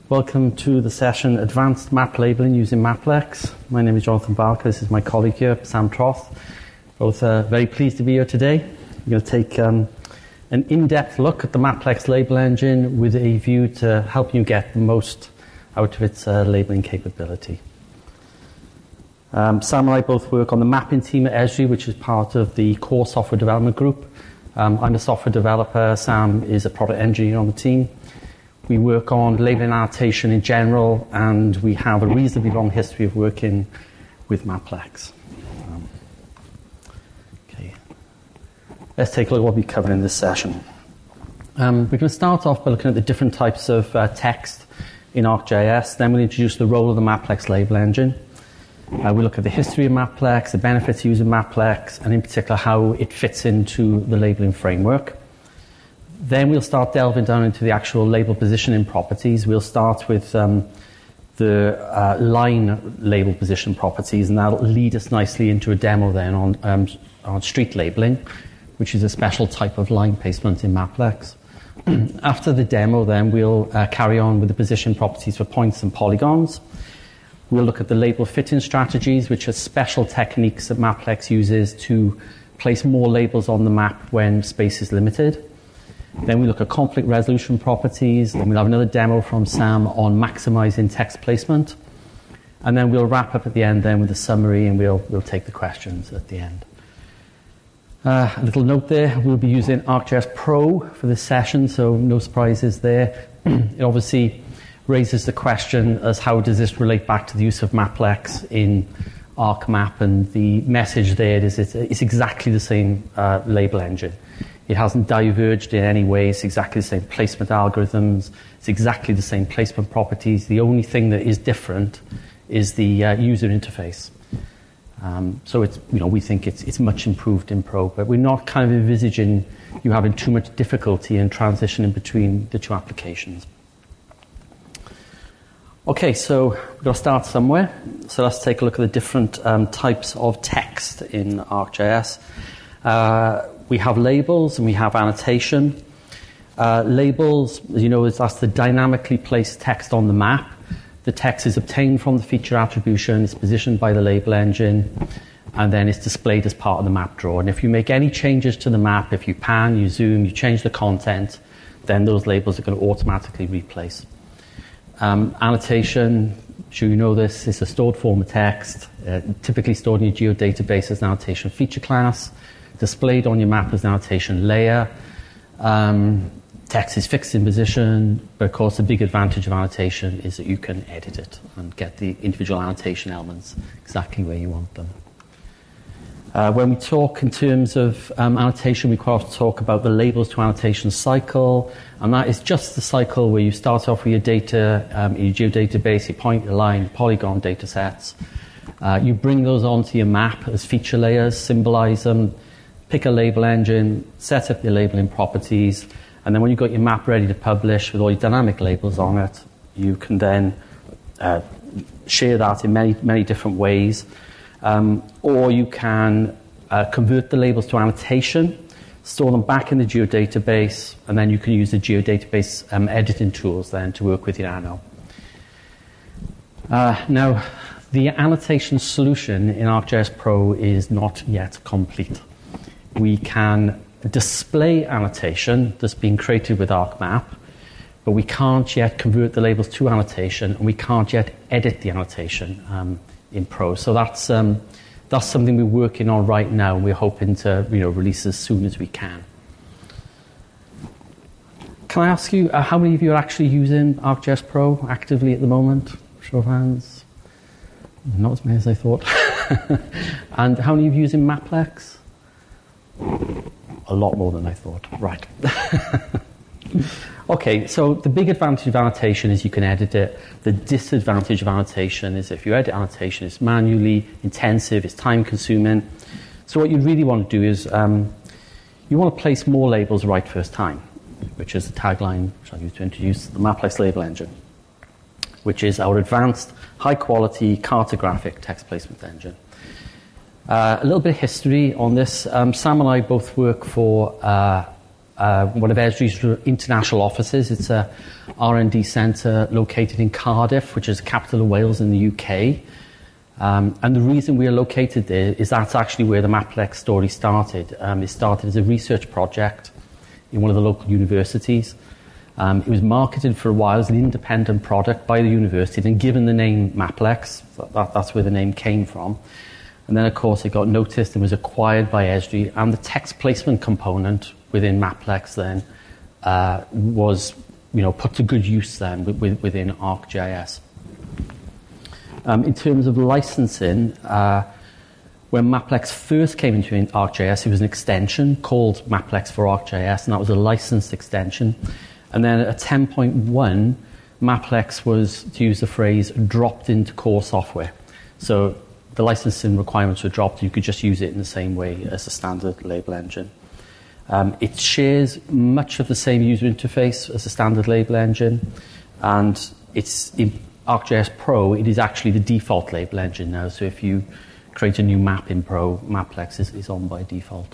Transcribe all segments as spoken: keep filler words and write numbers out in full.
Welcome to the session Advanced Map Labeling using Maplex. My name is Jonathan Barker. This is my colleague here, Sam Troth. Both uh, very pleased to be here today. We're going to take um, an in-depth look at the Maplex label engine with a view to help you get the most out of its uh, labeling capability. Um, Sam and I both work on the mapping team at Esri, which is part of the core software development group. Um, I'm a software developer. Sam is a product engineer on the team. We work on labeling annotation in general, and we have a reasonably long history of working with Maplex. Um, okay. Let's take a look at what we cover in this session. Um, we're going to start off by looking at the different types of uh, text in ArcGIS. Then we'll introduce the role of the Maplex label engine. Uh, we'll look at the history of Maplex, the benefits of using Maplex, and in particular how it fits into the labeling framework. Then we'll start delving down into the actual label positioning properties. We'll start with um, the uh, line label position properties, and that'll lead us nicely into a demo then on, um, on street labeling, which is a special type of line placement in Maplex. After the demo, then we'll uh, carry on with the position properties for points and polygons. We'll look at the label fitting strategies, which are special techniques that Maplex uses to place more labels on the map when space is limited. Then we look at conflict resolution properties. Then we'll have another demo from Sam on maximizing text placement. And then we'll wrap up at the end then with a summary, and we'll, we'll take the questions at the end. Uh, a little note there, we'll be using ArcGIS Pro for this session, so no surprises there. It obviously raises the question as how does this relate back to the use of Maplex in ArcMap, and the message there is it's, it's exactly the same uh, label engine. It hasn't diverged in any way. It's exactly the same placement algorithms. It's exactly the same placement properties. The only thing that is different is the uh, user interface. Um, so it's, you know, we think it's, it's much improved in Pro, but we're not kind of envisaging you having too much difficulty in transitioning between the two applications. Okay, so we've got to start somewhere. So let's take a look at the different um, types of text in ArcGIS. Uh, we have labels and we have annotation. Uh, labels, as you know, is that's the dynamically placed text on the map. The text is obtained from the feature attribution, it's positioned by the label engine, and then it's displayed as part of the map draw. And if you make any changes to the map, if you pan, you zoom, you change the content, then those labels are going to automatically replace. Um, annotation, I'm sure you know this, it's a stored form of text, uh, typically stored in your geodatabase as an annotation feature class, displayed on your map as an annotation layer. Um, text is fixed in position, but of course the big advantage of annotation is that you can edit it and get the individual annotation elements exactly where you want them. Uh, when we talk in terms of um, annotation, we quite often talk about the labels to annotation cycle, and that is just the cycle where you start off with your data, um, your geodatabase, your point, your line, your polygon data sets. Uh, you bring those onto your map as feature layers, symbolize them, pick a label engine, set up your labeling properties, and then when you've got your map ready to publish with all your dynamic labels on it, you can then uh, share that in many, many different ways. Um, or you can uh, convert the labels to annotation, store them back in the geodatabase, and then you can use the geodatabase um, editing tools then to work with your anno. Uh, now, the annotation solution in ArcGIS Pro is not yet complete. We can display annotation that's been created with ArcMap, but we can't yet convert the labels to annotation, and we can't yet edit the annotation um, in Pro. So that's um, that's something we're working on right now, and we're hoping to you know release as soon as we can. Can I ask you uh, how many of you are actually using ArcGIS Pro actively at the moment? Show of hands. Not as many as I thought. And how many of you using Maplex? A lot more than I thought. Right. Okay, so the big advantage of annotation is you can edit it. The disadvantage of annotation is if you edit annotation, it's manually intensive, it's time consuming. So what you really want to do is um, you want to place more labels right first time, which is the tagline which I use to introduce the Maplex label engine, which is our advanced, high-quality cartographic text placement engine. Uh, a little bit of history on this. Um, Sam and I both work for uh, uh, one of Esri's international offices. It's a R and D centre located in Cardiff, which is the capital of Wales in the U K. Um, and the reason we are located there is that's actually where the Maplex story started. Um, it started as a research project in one of the local universities. Um, it was marketed for a while as an independent product by the university and given the name Maplex. That, that's where the name came from. And then, of course, it got noticed and was acquired by Esri, and the text placement component within Maplex then uh, was, you know, put to good use then within ArcGIS. Um, in terms of licensing, uh, when Maplex first came into ArcGIS, it was an extension called Maplex for ArcGIS, and that was a licensed extension. And then at ten point one, Maplex was, to use the phrase, dropped into core software. So the licensing requirements were dropped. You could just use it in the same way as a standard label engine. Um, it shares much of the same user interface as a standard label engine, and it's in ArcGIS Pro, it is actually the default label engine now. So if you create a new map in Pro, Maplex is, is on by default.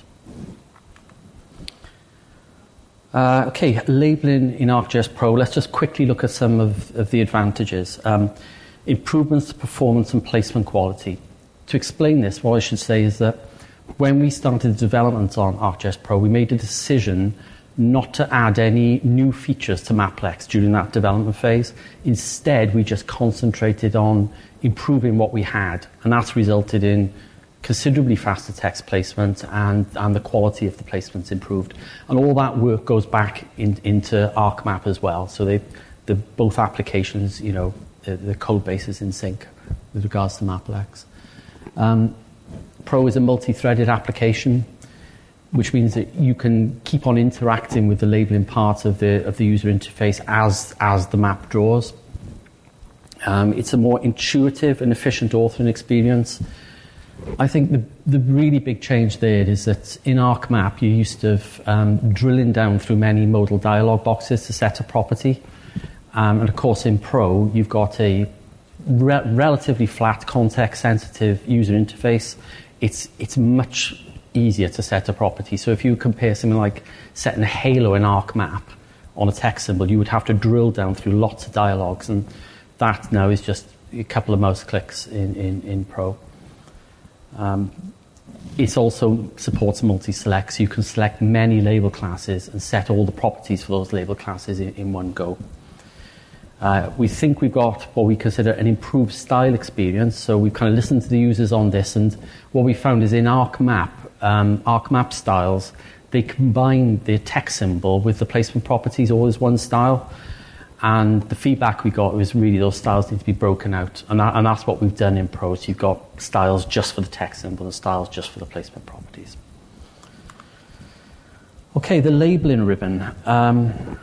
Uh, okay, labeling in ArcGIS Pro. Let's just quickly look at some of, of the advantages. Um, improvements to performance and placement quality. To explain this, what I should say is that when we started the development on ArcGIS Pro, we made a decision not to add any new features to Maplex during that development phase. Instead, we just concentrated on improving what we had, and that's resulted in considerably faster text placement, and, and the quality of the placements improved. And all that work goes back in, into ArcMap as well. So they, the, both applications, you know, the, the code base is in sync with regards to Maplex. Um, Pro is a multi-threaded application, which means that you can keep on interacting with the labeling part of the of the user interface as as the map draws. Um, it's a more intuitive and efficient authoring experience. I think the the really big change there is that in ArcMap you used to um, drilling down through many modal dialog boxes to set a property, um, and of course in Pro you've got a re- relatively flat, context-sensitive user interface. It's it's much easier to set a property. So if you compare something like setting a halo in ArcMap on a text symbol, you would have to drill down through lots of dialogues, and that now is just a couple of mouse clicks in, in, in Pro. Um, it also supports multi-select, so you can select many label classes and set all the properties for those label classes in, in one go. Uh, we think we've got what we consider an improved style experience, so we've kind of listened to the users on this, and what we found is in ArcMap, um, ArcMap styles, they combine the text symbol with the placement properties all as one style, and the feedback we got was really those styles need to be broken out, and, that, and that's what we've done in Pro. So you've got styles just for the text symbol and styles just for the placement properties. Okay, the labeling ribbon. Um,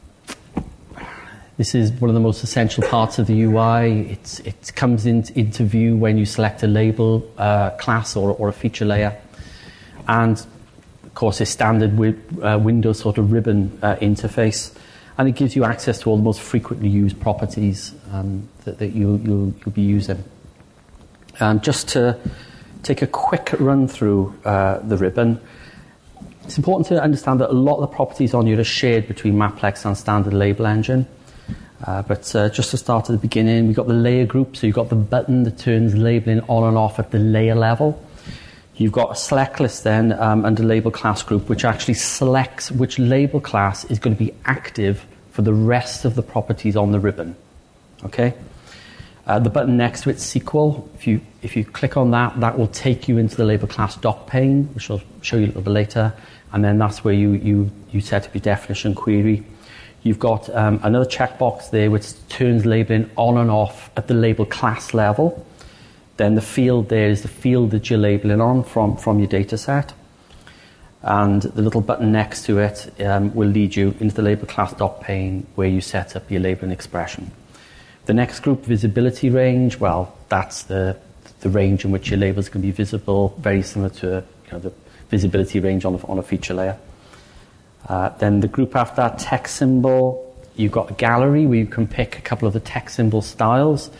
This is one of the most essential parts of the U I. It's, it comes in, into view when you select a label uh, class or, or a feature layer. And, of course, a standard wi- uh, Windows sort of ribbon uh, interface. And it gives you access to all the most frequently used properties um, that, that you, you'll, you'll be using. Um, just to take a quick run through uh, the ribbon, it's important to understand that a lot of the properties on here are shared between Maplex and Standard Label Engine. Uh, but uh, just to start at the beginning, we've got the layer group, so you've got the button that turns labeling on and off at the layer level. You've got a select list then um, under label class group, which actually selects which label class is going to be active for the rest of the properties on the ribbon. Okay? Uh, the button next to it, S Q L, if you, if you click on that, that will take you into the label class doc pane, which I'll show you a little bit later, and then that's where you, you, you set up your definition query. You've got um, another checkbox there which turns labeling on and off at the label class level. Then the field there is the field that you're labeling on from, from your data set. And the little button next to it um, will lead you into the label class doc pane where you set up your labeling expression. The next group, visibility range, well, that's the, the range in which your labels can be visible, very similar to you know, the visibility range on a, on a feature layer. Uh, then the group after that, text symbol, you've got a gallery where you can pick a couple of the text symbol styles.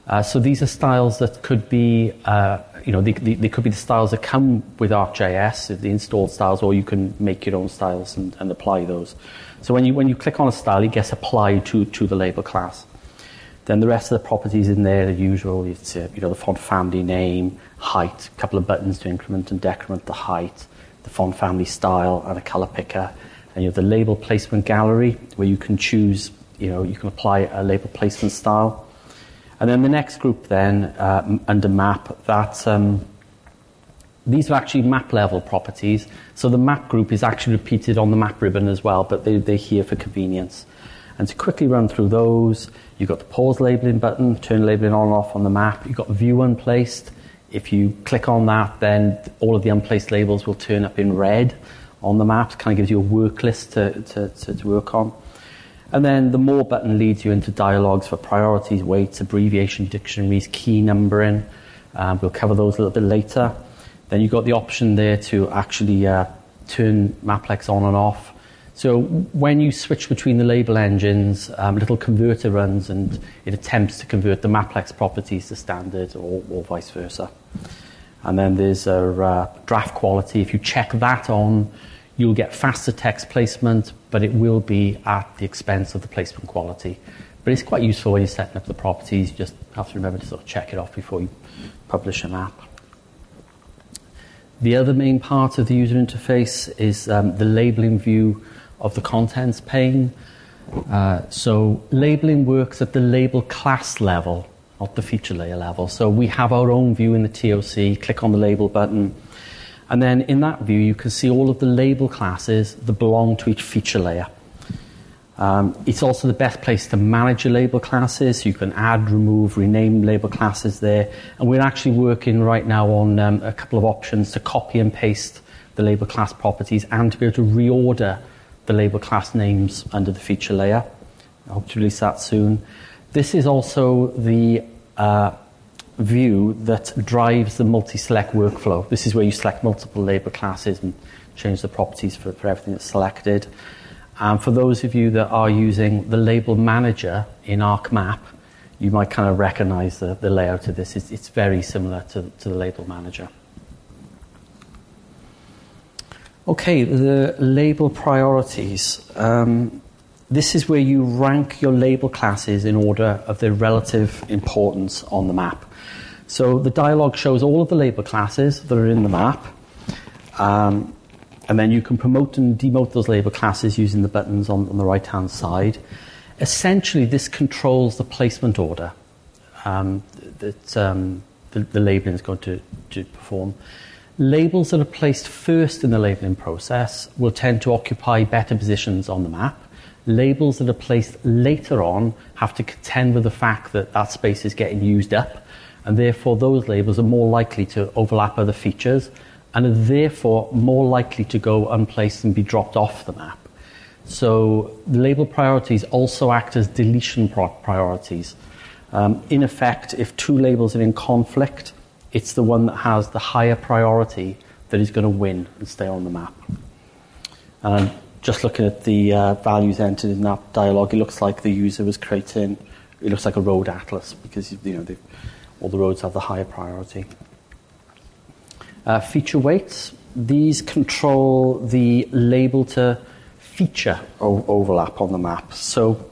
Uh, so these are styles that could be, uh, you know, they, they, they could be the styles that come with ArcGIS, the installed styles, or you can make your own styles and, and apply those. So when you when you click on a style, it gets applied to to the label class. Then the rest of the properties in there are usual. It's uh, you know the font family name, height, a couple of buttons to increment and decrement the height, the font family style, and a color picker. And you have the label placement gallery where you can choose, you know, you can apply a label placement style. And then the next group then, uh, under map, that um, these are actually map level properties. So the map group is actually repeated on the map ribbon as well, but they, they're here for convenience. And to quickly run through those, you've got the pause labeling button, turn labeling on and off on the map. You've got view unplaced. If you click on that, then all of the unplaced labels will turn up in red on the map. It kind of gives you a work list to, to, to, to work on. And then the more button leads you into dialogues for priorities, weights, abbreviation, dictionaries, key numbering. Um, we'll cover those a little bit later. Then you've got the option there to actually uh, turn Maplex on and off. So when you switch between the label engines, um, a little converter runs and it attempts to convert the Maplex properties to standard or, or vice versa. And then there's a uh, draft quality. If you check that on, you'll get faster text placement, but it will be at the expense of the placement quality. But it's quite useful when you're setting up the properties. You just have to remember to sort of check it off before you publish a map. The other main part of the user interface is um, the labeling view of the contents pane. Uh, so labeling works at the label class level, not the feature layer level. So we have our own view in the T O C. Click on the label button. And then in that view, you can see all of the label classes that belong to each feature layer. Um, it's also the best place to manage your label classes. You can add, remove, rename label classes there. And we're actually working right now on um, a couple of options to copy and paste the label class properties and to be able to reorder the label class names under the feature layer. I hope to release that soon. This is also the uh, view that drives the multi-select workflow. This is where you select multiple label classes and change the properties for, for everything that's selected. And for those of you that are using the label manager in ArcMap, you might kind of recognize the, the layout of this. It's, it's very similar to, to the label manager. Okay, the label priorities. Um, this is where you rank your label classes in order of their relative importance on the map. So the dialog shows all of the label classes that are in the map. Um, and then you can promote and demote those label classes using the buttons on, on the right-hand side. Essentially, this controls the placement order um, that um, the, the labeling is going to, to perform. Labels that are placed first in the labeling process will tend to occupy better positions on the map. Labels that are placed later on have to contend with the fact that that space is getting used up, and therefore those labels are more likely to overlap other features and are therefore more likely to go unplaced and be dropped off the map. So the label priorities also act as deletion priorities. Um, in effect, if two labels are in conflict, it's the one that has the higher priority that is going to win and stay on the map. And just looking at the uh, values entered in that dialog, it looks like the user was creating, it looks like a road atlas because you know all the roads have the higher priority. Uh, feature weights, these control the label to feature o- overlap on the map. So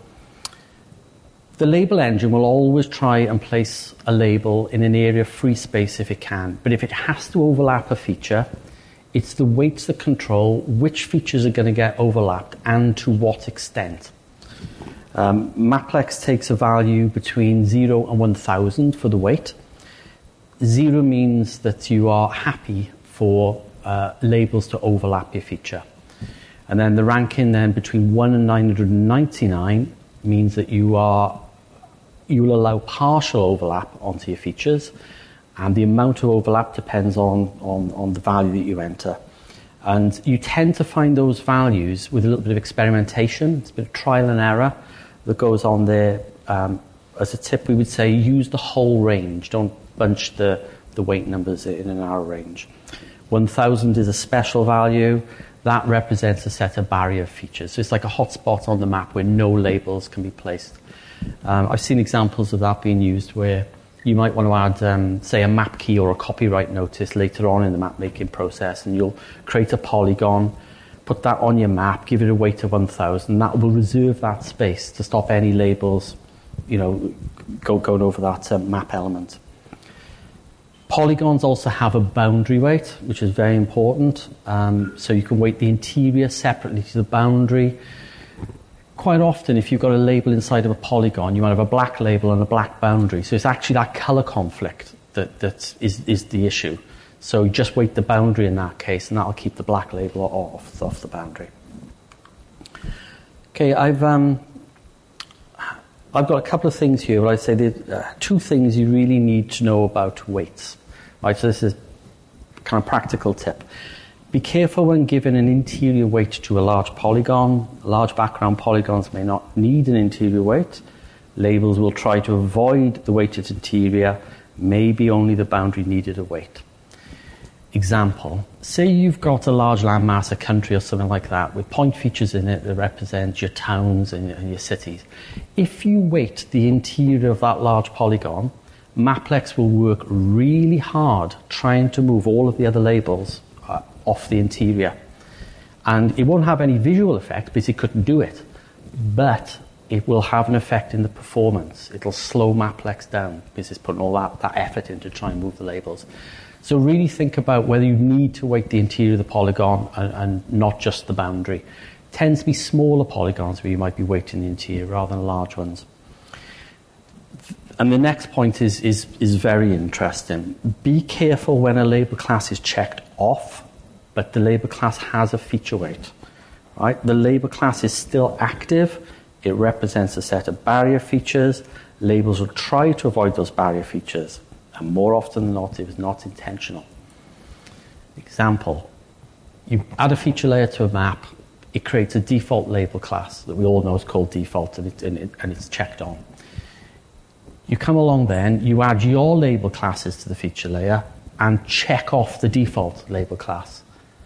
the label engine will always try and place a label in an area of free space if it can. But if it has to overlap a feature, it's the weights that control which features are going to get overlapped and to what extent. Um, Maplex takes a value between zero and one thousand for the weight. Zero means that you are happy for uh, labels to overlap your feature. And then the ranking then between one and nine hundred ninety-nine means that you are you will allow partial overlap onto your features, and the amount of overlap depends on, on, on the value that you enter. And you tend to find those values with a little bit of experimentation. It's a bit of trial and error that goes on there. Um, as a tip, we would say use the whole range. Don't bunch the, the weight numbers in a narrow range. one thousand is a special value. That represents a set of barrier features. So it's like a hotspot on the map where no labels can be placed. Um, I've seen examples of that being used where you might want to add, um, say, a map key or a copyright notice later on in the map making process, and you'll create a polygon, put that on your map, give it a weight of one thousand. That will reserve that space to stop any labels, you know, go, going over that uh, map element. Polygons also have a boundary weight, which is very important. Um, so you can weight the interior separately to the boundary. Quite often, if you've got a label inside of a polygon, you might have a black label and a black boundary. So it's actually that colour conflict that, that is, is the issue. So you just weight the boundary in that case, and that'll keep the black label off, off the boundary. Okay, I've um, I've got a couple of things here, but I'd say there are two things you really need to know about weights. Right, so this is kind of practical tip. Be careful when giving an interior weight to a large polygon. Large background polygons may not need an interior weight. Labels will try to avoid the weighted interior. Maybe only the boundary needed a weight. Example, say you've got a large landmass, a country or something like that, with point features in it that represent your towns and, and your cities. If you weight the interior of that large polygon, Maplex will work really hard trying to move all of the other labels uh, off the interior. And it won't have any visual effect because it couldn't do it. But it will have an effect in the performance. It'll slow Maplex down because it's putting all that, that effort in to try and move the labels. So really think about whether you need to weight the interior of the polygon and, and not just the boundary. It tends to be smaller polygons where you might be weighting the interior rather than large ones. And the next point is, is, is very interesting. Be careful when a label class is checked off, but the label class has a feature weight. Right? The label class is still active. It represents a set of barrier features. Labels will try to avoid those barrier features. And more often than not, it is not intentional. Example, you add a feature layer to a map. It creates a default label class that we all know is called default, and, it, and, it, and it's checked on. You come along then, you add your label classes to the feature layer and check off the default label class.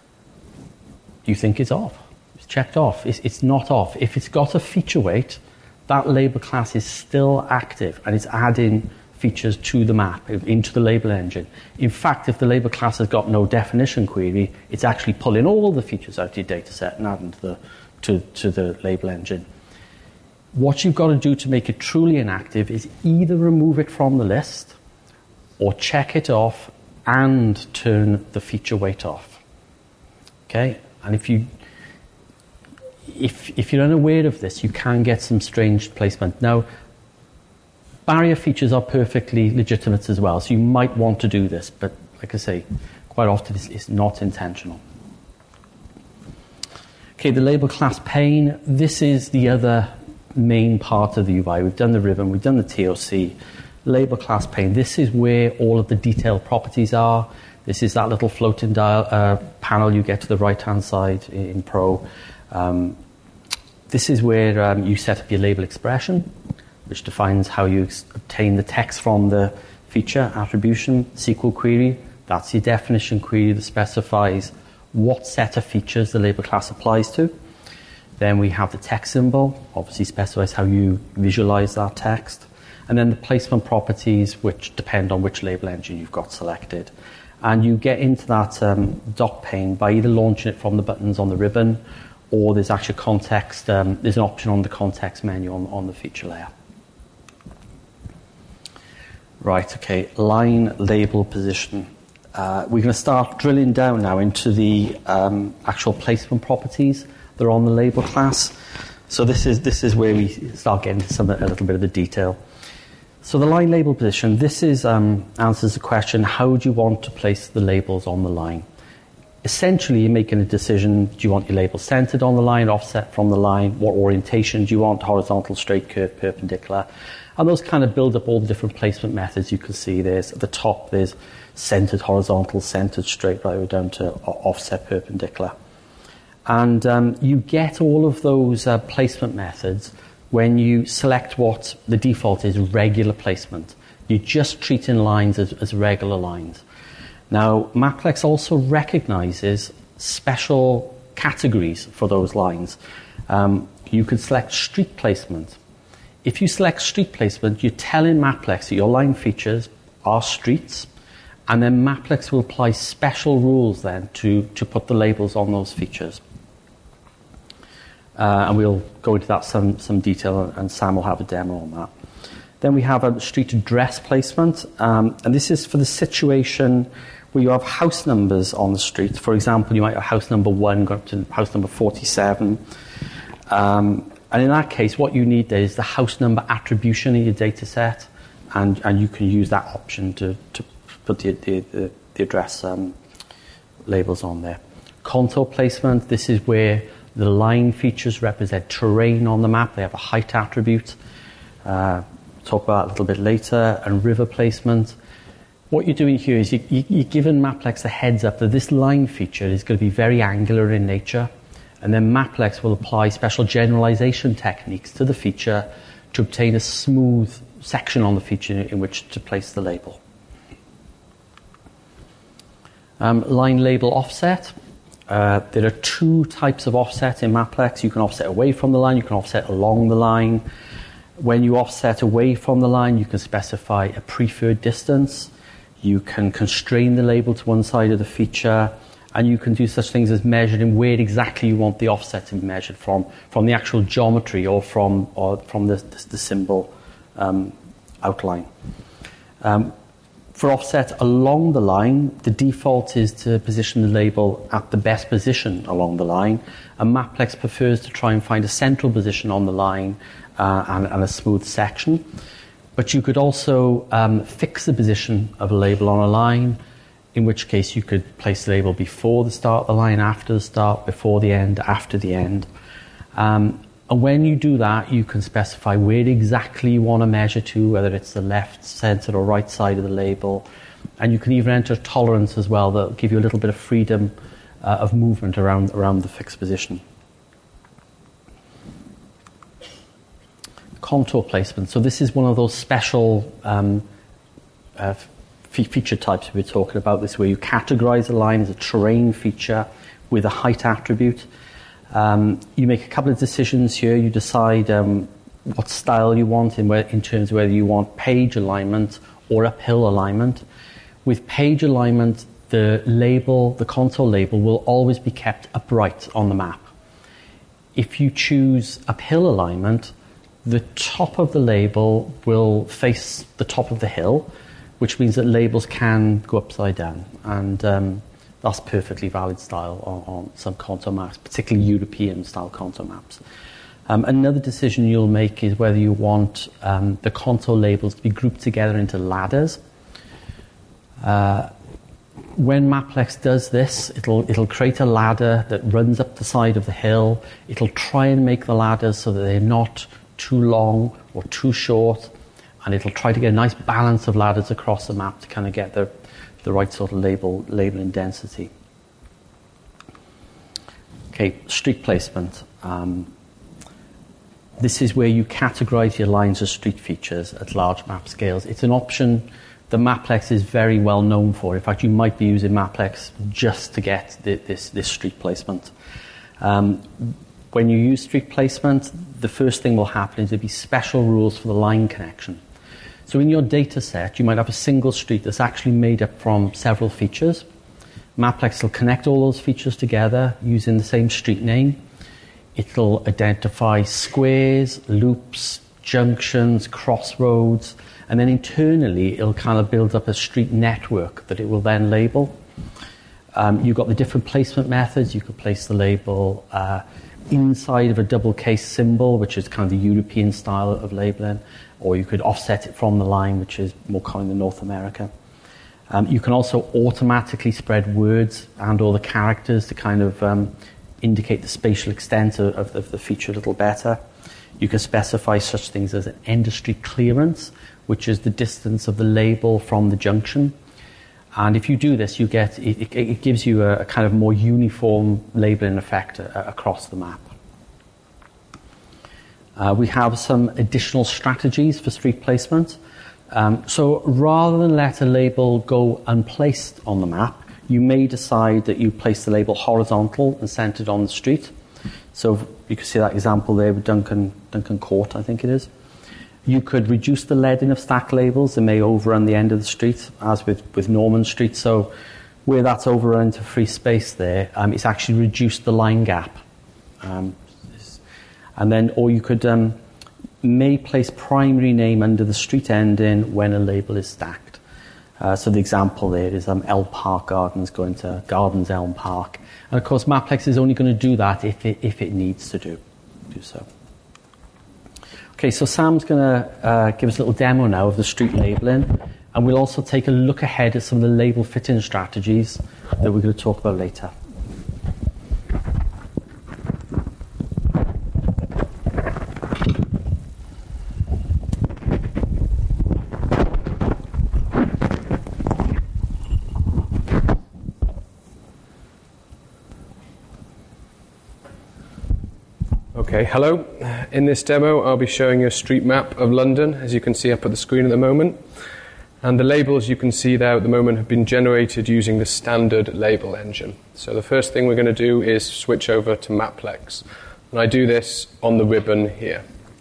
You think it's off. It's checked off. It's, it's not off. If it's got a feature weight, that label class is still active and it's adding features to the map, into the label engine. In fact, if the label class has got no definition query, it's actually pulling all the features out of your data set and adding to the, to, to the label engine. What you've got to do to make it truly inactive is either remove it from the list or check it off and turn the feature weight off. Okay? And if you if if you're unaware of this, you can get some strange placement. Now, barrier features are perfectly legitimate as well, so you might want to do this, but like I say, quite often it's, it's not intentional. Okay, the label class pane. This is the other main part of the U I. We've done the ribbon, we've done the T O C, label class pane. This is where all of the detailed properties are. This is that little floating dial, uh, panel you get to the right-hand side in, in Pro. Um, this is where um, you set up your label expression, which defines how you ex- obtain the text from the feature attribution S Q L query. That's your definition query that specifies what set of features the label class applies to. Then we have the text symbol, obviously specifies how you visualize that text. And then the placement properties, which depend on which label engine you've got selected. And you get into that um, doc pane by either launching it from the buttons on the ribbon, or there's actually context, um, there's an option on the context menu on, on the feature layer. Right, okay, line label position. Uh, we're going to start drilling down now into the um, actual placement properties that are on the label class. So this is this is where we start getting into some a little bit of the detail. So the line label position, this is um, answers the question, how do you want to place the labels on the line? Essentially, you're making a decision, do you want your label centered on the line, offset from the line, what orientation do you want, horizontal, straight, curve, perpendicular? And those kind of build up all the different placement methods you can see. There's at the top, there's centered horizontal, centered straight, right way down to offset perpendicular. And um, you get all of those uh, placement methods when you select what the default is, regular placement. You're just treating lines as, as regular lines. Now, Maplex also recognizes special categories for those lines. Um, you could select street placement. if you select street placement, you're telling Maplex that your line features are streets, and then Maplex will apply special rules then to, to put the labels on those features. Uh, and we'll go into that some, some detail, and Sam will have a demo on that. Then we have a street address placement, um, and this is for the situation where you have house numbers on the street. For example, you might have house number one go up to house number forty-seven. Um, and in that case, what you need there is the house number attribution in your data set, and, and you can use that option to, to put the, the, the, the address um, labels on there. Contour placement, this is where the line features represent terrain on the map. They have a height attribute. Uh, talk about that a little bit later. And river placement. What you're doing here is you, you, you're giving Maplex a heads up that this line feature is going to be very angular in nature. And then Maplex will apply special generalization techniques to the feature to obtain a smooth section on the feature in which to place the label. Um, line label offset. Uh, there are two types of offset in Maplex. You can offset away from the line, you can offset along the line. When you offset away from the line, you can specify a preferred distance. You can constrain the label to one side of the feature, and you can do such things as measuring where exactly you want the offset to be measured from, from the actual geometry or from, or from the, the, the symbol um, outline. Um, For offset along the line, the default is to position the label at the best position along the line, and Maplex prefers to try and find a central position on the line uh, and, and a smooth section. But you could also um, fix the position of a label on a line, in which case you could place the label before the start of the line, after the start, before the end, after the end. Um, And when you do that, you can specify where exactly you want to measure to, whether it's the left, centre or right side of the label. And you can even enter tolerance as well that will give you a little bit of freedom uh, of movement around, around the fixed position. Contour placement. So this is one of those special um, uh, f- feature types we were talking about. This where you categorize a line as a terrain feature with a height attribute. Um, you make a couple of decisions here. You decide um, what style you want in, where, in terms of whether you want page alignment or uphill alignment. With page alignment, the label, the contour label, will always be kept upright on the map. If you choose uphill alignment, the top of the label will face the top of the hill, which means that labels can go upside down. And um, that's perfectly valid style on, on some contour maps, particularly European style contour maps. Um, another decision you'll make is whether you want um, the contour labels to be grouped together into ladders. Uh, when Maplex does this, it'll, it'll create a ladder that runs up the side of the hill. It'll try and make the ladders so that they're not too long or too short, and it'll try to get a nice balance of ladders across the map to kind of get the the right sort of label, labeling density. Okay, street placement. Um, this is where you categorize your lines as street features at large map scales. It's an option that Maplex is very well known for. In fact, you might be using Maplex just to get the, this, this street placement. Um, when you use street placement, the first thing will happen is there'll be special rules for the line connection. So in your data set, you might have a single street that's actually made up from several features. Maplex will connect all those features together using the same street name. It'll identify squares, loops, junctions, crossroads, and then internally it'll kind of build up a street network that it will then label. Um, you've got the different placement methods. You could place the label uh, inside of a double case symbol, which is kind of the European style of labeling, or you could offset it from the line, which is more common in North America. Um, you can also automatically spread words and or the characters to kind of um, indicate the spatial extent of, of, of the feature a little better. You can specify such things as an end-of-street clearance, which is the distance of the label from the junction. And if you do this, you get it, it, it gives you a, a kind of more uniform labeling effect uh, across the map. Uh, we have some additional strategies for street placement. Um, so rather than let a label go unplaced on the map, you may decide that you place the label horizontal and centered on the street. So you can see that example there with Duncan, Duncan Court, I think it is. You could reduce the leading of stack labels. They may overrun the end of the street, as with, with Norman Street. So where that's overrun to free space there, um, it's actually reduced the line gap. Um, and then, or you could um, may place primary name under the street ending when a label is stacked. Uh, so the example there is um, Elm Park Gardens going to Gardens Elm Park. And of course, Maplex is only going to do that if it, if it needs to do, do so. Okay, so Sam's going to uh, give us a little demo now of the street labelling, and we'll also take a look ahead at some of the label fitting strategies that we're going to talk about later. Okay, hello. In this demo, I'll be showing you a street map of London, as you can see up at the screen at the moment. And the labels you can see there at the moment have been generated using the standard label engine. So the first thing we're going to do is switch over to Maplex. And I do this on the ribbon here.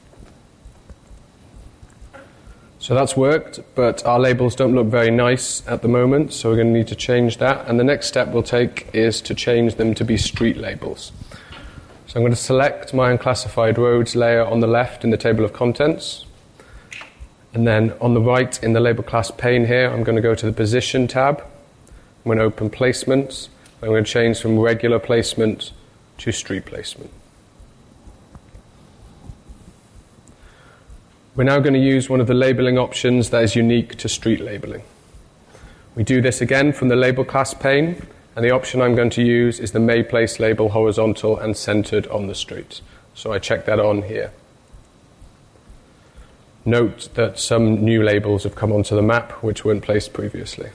So that's worked, but our labels don't look very nice at the moment, so we're going to need to change that. And the next step we'll take is to change them to be street labels. So I'm going to select my unclassified roads layer on the left in the table of contents. And then on the right in the label class pane here, I'm going to go to the position tab. I'm going to open placement. I'm going to change from regular placement to street placement. We're now going to use one of the labeling options that is unique to street labeling. We do this again from the label class pane. And the option I'm going to use is the May Place label horizontal and centered on the street. So I check that on here. Note that some new labels have come onto the map which weren't placed previously.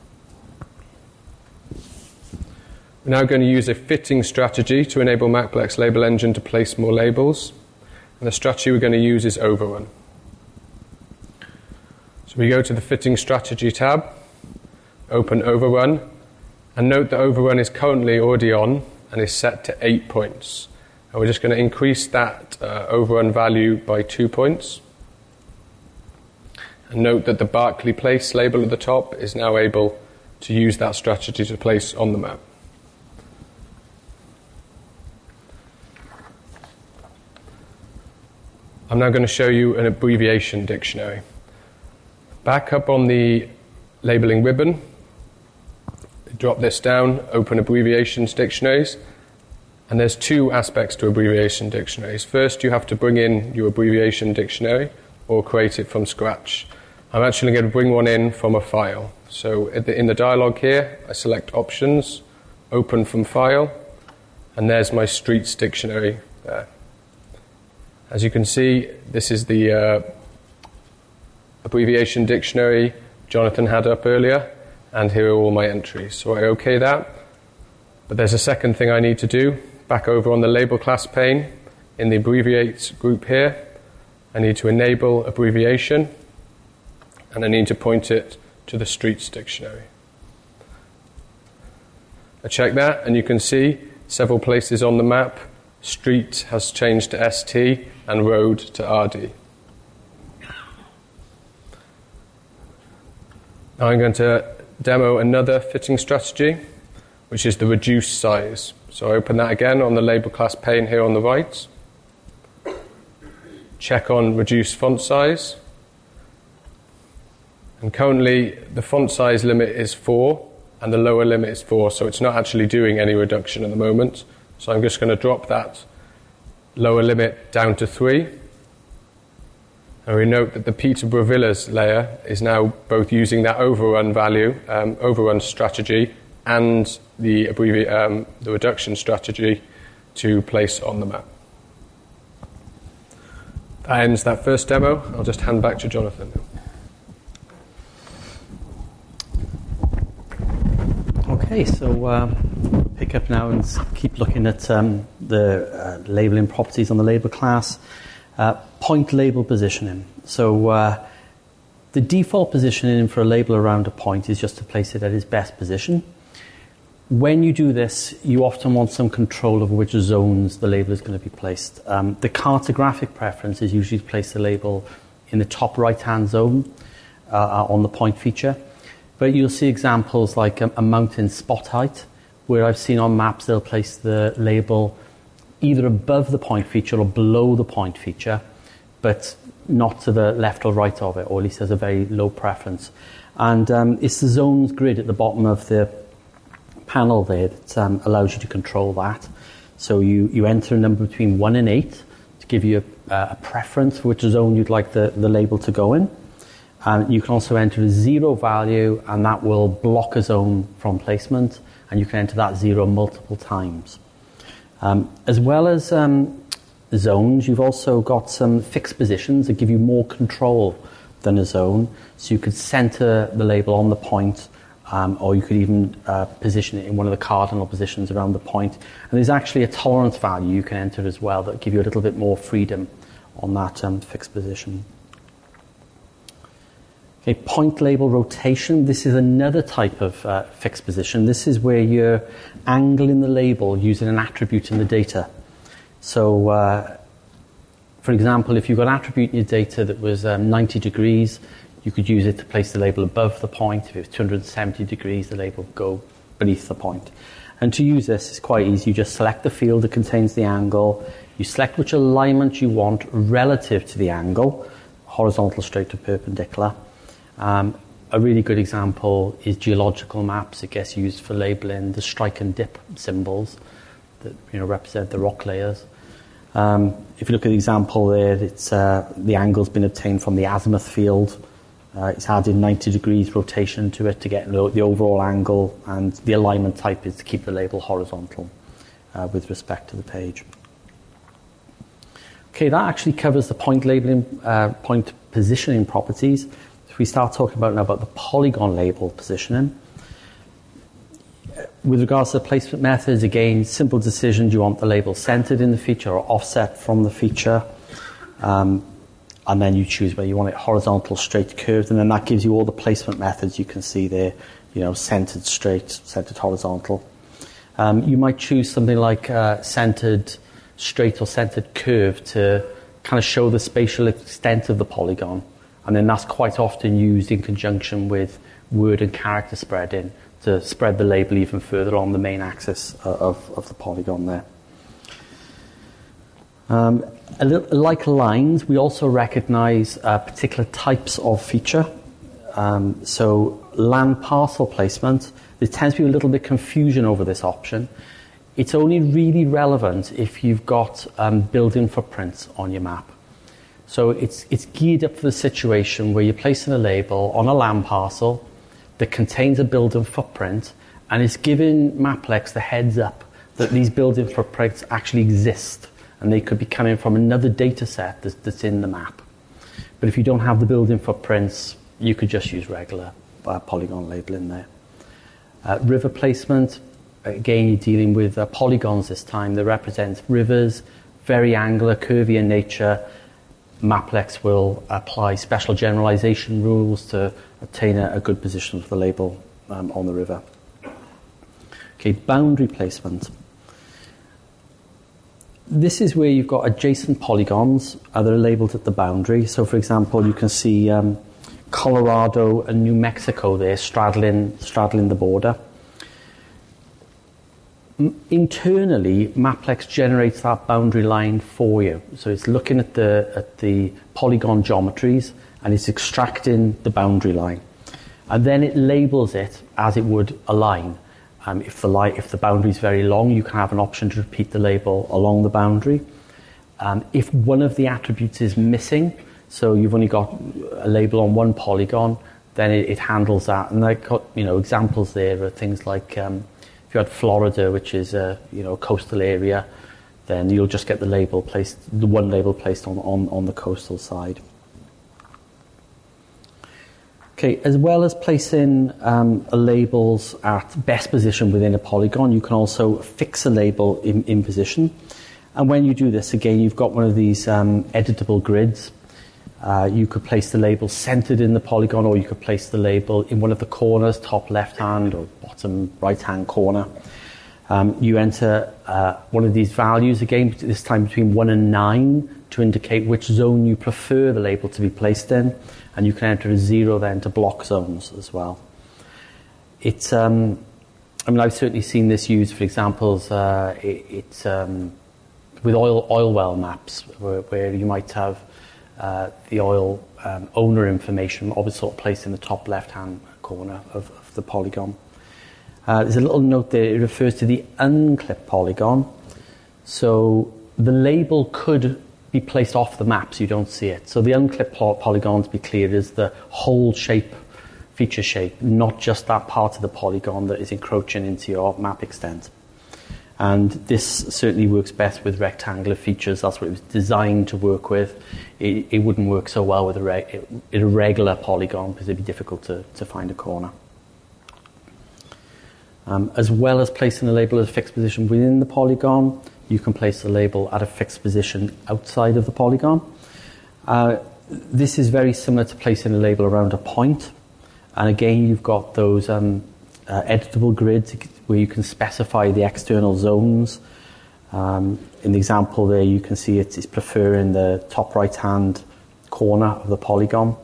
We're now going to use a fitting strategy to enable Maplex Label Engine to place more labels. And the strategy we're going to use is overrun. So we go to the fitting strategy tab, open overrun. And note that overrun is currently already on and is set to eight points. And we're just going to increase that uh, overrun value by two points. And note that the Berkeley Place label at the top is now able to use that strategy to place on the map. I'm now going to show you an abbreviation dictionary. Back up on the labeling ribbon, drop this down, open abbreviations dictionaries, and there's two aspects to abbreviation dictionaries. First, you have to bring in your abbreviation dictionary or create it from scratch. I'm actually going to bring one in from a file. So in the dialog here, I select options, open from file, and there's my streets dictionary there. As you can see, this is the uh, abbreviation dictionary Jonathan had up earlier. And here are all my entries. So I OK that. But there's a second thing I need to do. Back over on the label class pane, in the abbreviates group here, I need to enable abbreviation, and I need to point it to the streets dictionary. I check that, and you can see several places on the map, street has changed to S T and road to R D. Now I'm going to demo another fitting strategy, which is the reduce size. So I open that again on the label class pane here on the right. Check on reduce font size. And currently the font size limit is four and the lower limit is four, so it's not actually doing any reduction at the moment. So I'm just going to drop that lower limit down to three. And we note that the Peterborough Villas layer is now both using that overrun value, um, overrun strategy, and the, abbrevi- um, the reduction strategy to place on the map. That ends that first demo. I'll just hand back to Jonathan now. Okay, so uh, pick up now and keep looking at um, the uh, labelling properties on the label class. Uh, point label positioning. So uh, the default positioning for a label around a point is just to place it at its best position. When you do this, you often want some control over which zones the label is going to be placed. Um, the cartographic preference is usually to place the label in the top right-hand zone uh, on the point feature. But you'll see examples like a, a mountain spot height, where I've seen on maps they'll place the label either above the point feature or below the point feature, but not to the left or right of it, or at least there's a very low preference. And um, it's the zones grid at the bottom of the panel there that um, allows you to control that. So you, you enter a number between one and eight to give you a, a preference for which zone you'd like the, the label to go in. And you can also enter a zero value, and that will block a zone from placement, and you can enter that zero multiple times. Um, as well as um, zones, you've also got some fixed positions that give you more control than a zone. So you could center the label on the point, um, or you could even uh, position it in one of the cardinal positions around the point. And there's actually a tolerance value you can enter as well that give you a little bit more freedom on that um, fixed position. Okay, point label rotation. This is another type of uh, fixed position. This is where you're angling the label using an attribute in the data. So, uh, for example, if you've got an attribute in your data that was um, ninety degrees, you could use it to place the label above the point. If it was two hundred seventy degrees, the label would go beneath the point. And to use this, it's quite easy. You just select the field that contains the angle. You select which alignment you want relative to the angle, horizontal, straight, or perpendicular. Um, a really good example is geological maps. It gets used for labeling the strike and dip symbols that you know represent the rock layers. Um, if you look at the example there, it's uh, the angle's been obtained from the azimuth field. Uh, it's added ninety degrees rotation to it to get the overall angle, and the alignment type is to keep the label horizontal uh, with respect to the page. Okay, that actually covers the point labeling, uh, point positioning properties. If we start talking about now about the polygon label positioning, with regards to the placement methods, again, simple decision: do you want the label centered in the feature or offset from the feature? Um, and then you choose whether you want it horizontal, straight, curved, and then that gives you all the placement methods you can see there. You know, centered, straight, centered, horizontal. Um, you might choose something like uh, centered, straight, or centered, curved to kind of show the spatial extent of the polygon. And then that's quite often used in conjunction with word and character spreading to spread the label even further on the main axis of, of the polygon there. Um, a little, like lines, we also recognize uh, particular types of feature. Um, so land parcel placement, there tends to be a little bit of confusion over this option. It's only really relevant if you've got um, building footprints on your map. So it's it's geared up for the situation where you're placing a label on a land parcel that contains a building footprint, and it's giving Maplex the heads up that these building footprints actually exist, and they could be coming from another data set that's, that's in the map. But if you don't have the building footprints, you could just use regular uh, polygon labeling there. Uh, river placement, again, you're dealing with uh, polygons this time that represent rivers, very angular, curvy in nature. Maplex will apply special generalization rules to obtain a, a good position for the label um, on the river. Okay, boundary placement. This is where you've got adjacent polygons uh, that are labeled at the boundary. So, for example, you can see um, Colorado and New Mexico there straddling, straddling the border. Internally, Maplex generates that boundary line for you. So it's looking at the at the polygon geometries and it's extracting the boundary line, and then it labels it as it would a line. Um, if the line, if the boundary is very long, you can have an option to repeat the label along the boundary. Um, if one of the attributes is missing, so you've only got a label on one polygon, then it, it handles that. And I've got you know examples there of things like. Um, If you had Florida, which is a you know coastal area, then you'll just get the label placed, the one label placed on, on, on the coastal side. Okay, as well as placing um, labels at best position within a polygon, you can also fix a label in, in position. And when you do this, again, you've got one of these um, editable grids. Uh, you could place the label centered in the polygon, or you could place the label in one of the corners, top left-hand or bottom right-hand corner. Um, you enter uh, one of these values, again, this time between one and nine, to indicate which zone you prefer the label to be placed in, and you can enter a zero then to block zones as well. It's, um, I mean, I've certainly seen this used for examples. Uh, it, it's um, with oil oil well maps, where, where you might have uh, the oil um, owner information obviously sort of placed in the top left-hand corner of, of the polygon. Uh, there's a little note there. It refers to the unclipped polygon. So the label could be placed off the map so you don't see it. So the unclipped polygon, to be clear, is the whole shape, feature shape, not just that part of the polygon that is encroaching into your map extent. And this certainly works best with rectangular features. That's what it was designed to work with. It, it wouldn't work so well with a re- irregular polygon because it'd be difficult to, to find a corner. Um, as well as placing the label at a fixed position within the polygon, you can place the label at a fixed position outside of the polygon. Uh, this is very similar to placing a label around a point. And again, you've got those um, uh, editable grids where you can specify the external zones. Um, in the example there, you can see it's, it's preferring the top right-hand corner of the polygon.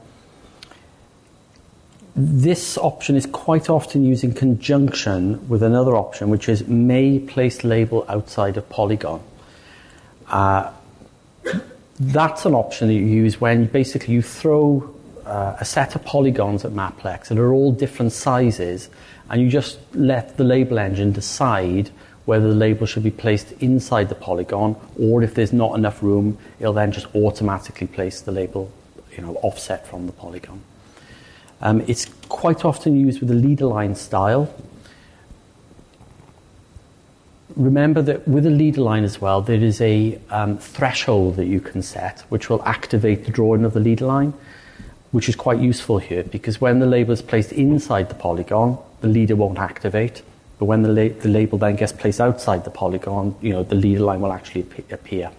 This option is quite often used in conjunction with another option, which is may place label outside of polygon. Uh, that's an option that you use when basically you throw uh, a set of polygons at Maplex that are all different sizes, and you just let the label engine decide whether the label should be placed inside the polygon, or if there's not enough room, it'll then just automatically place the label, you know, offset from the polygon. Um, it's quite often used with the leader line style. Remember that with a leader line as well, there is a um, threshold that you can set which will activate the drawing of the leader line, which is quite useful here because when the label is placed inside the polygon, the leader won't activate. But when the, la- the label then gets placed outside the polygon, you know, the leader line will actually ap- appear.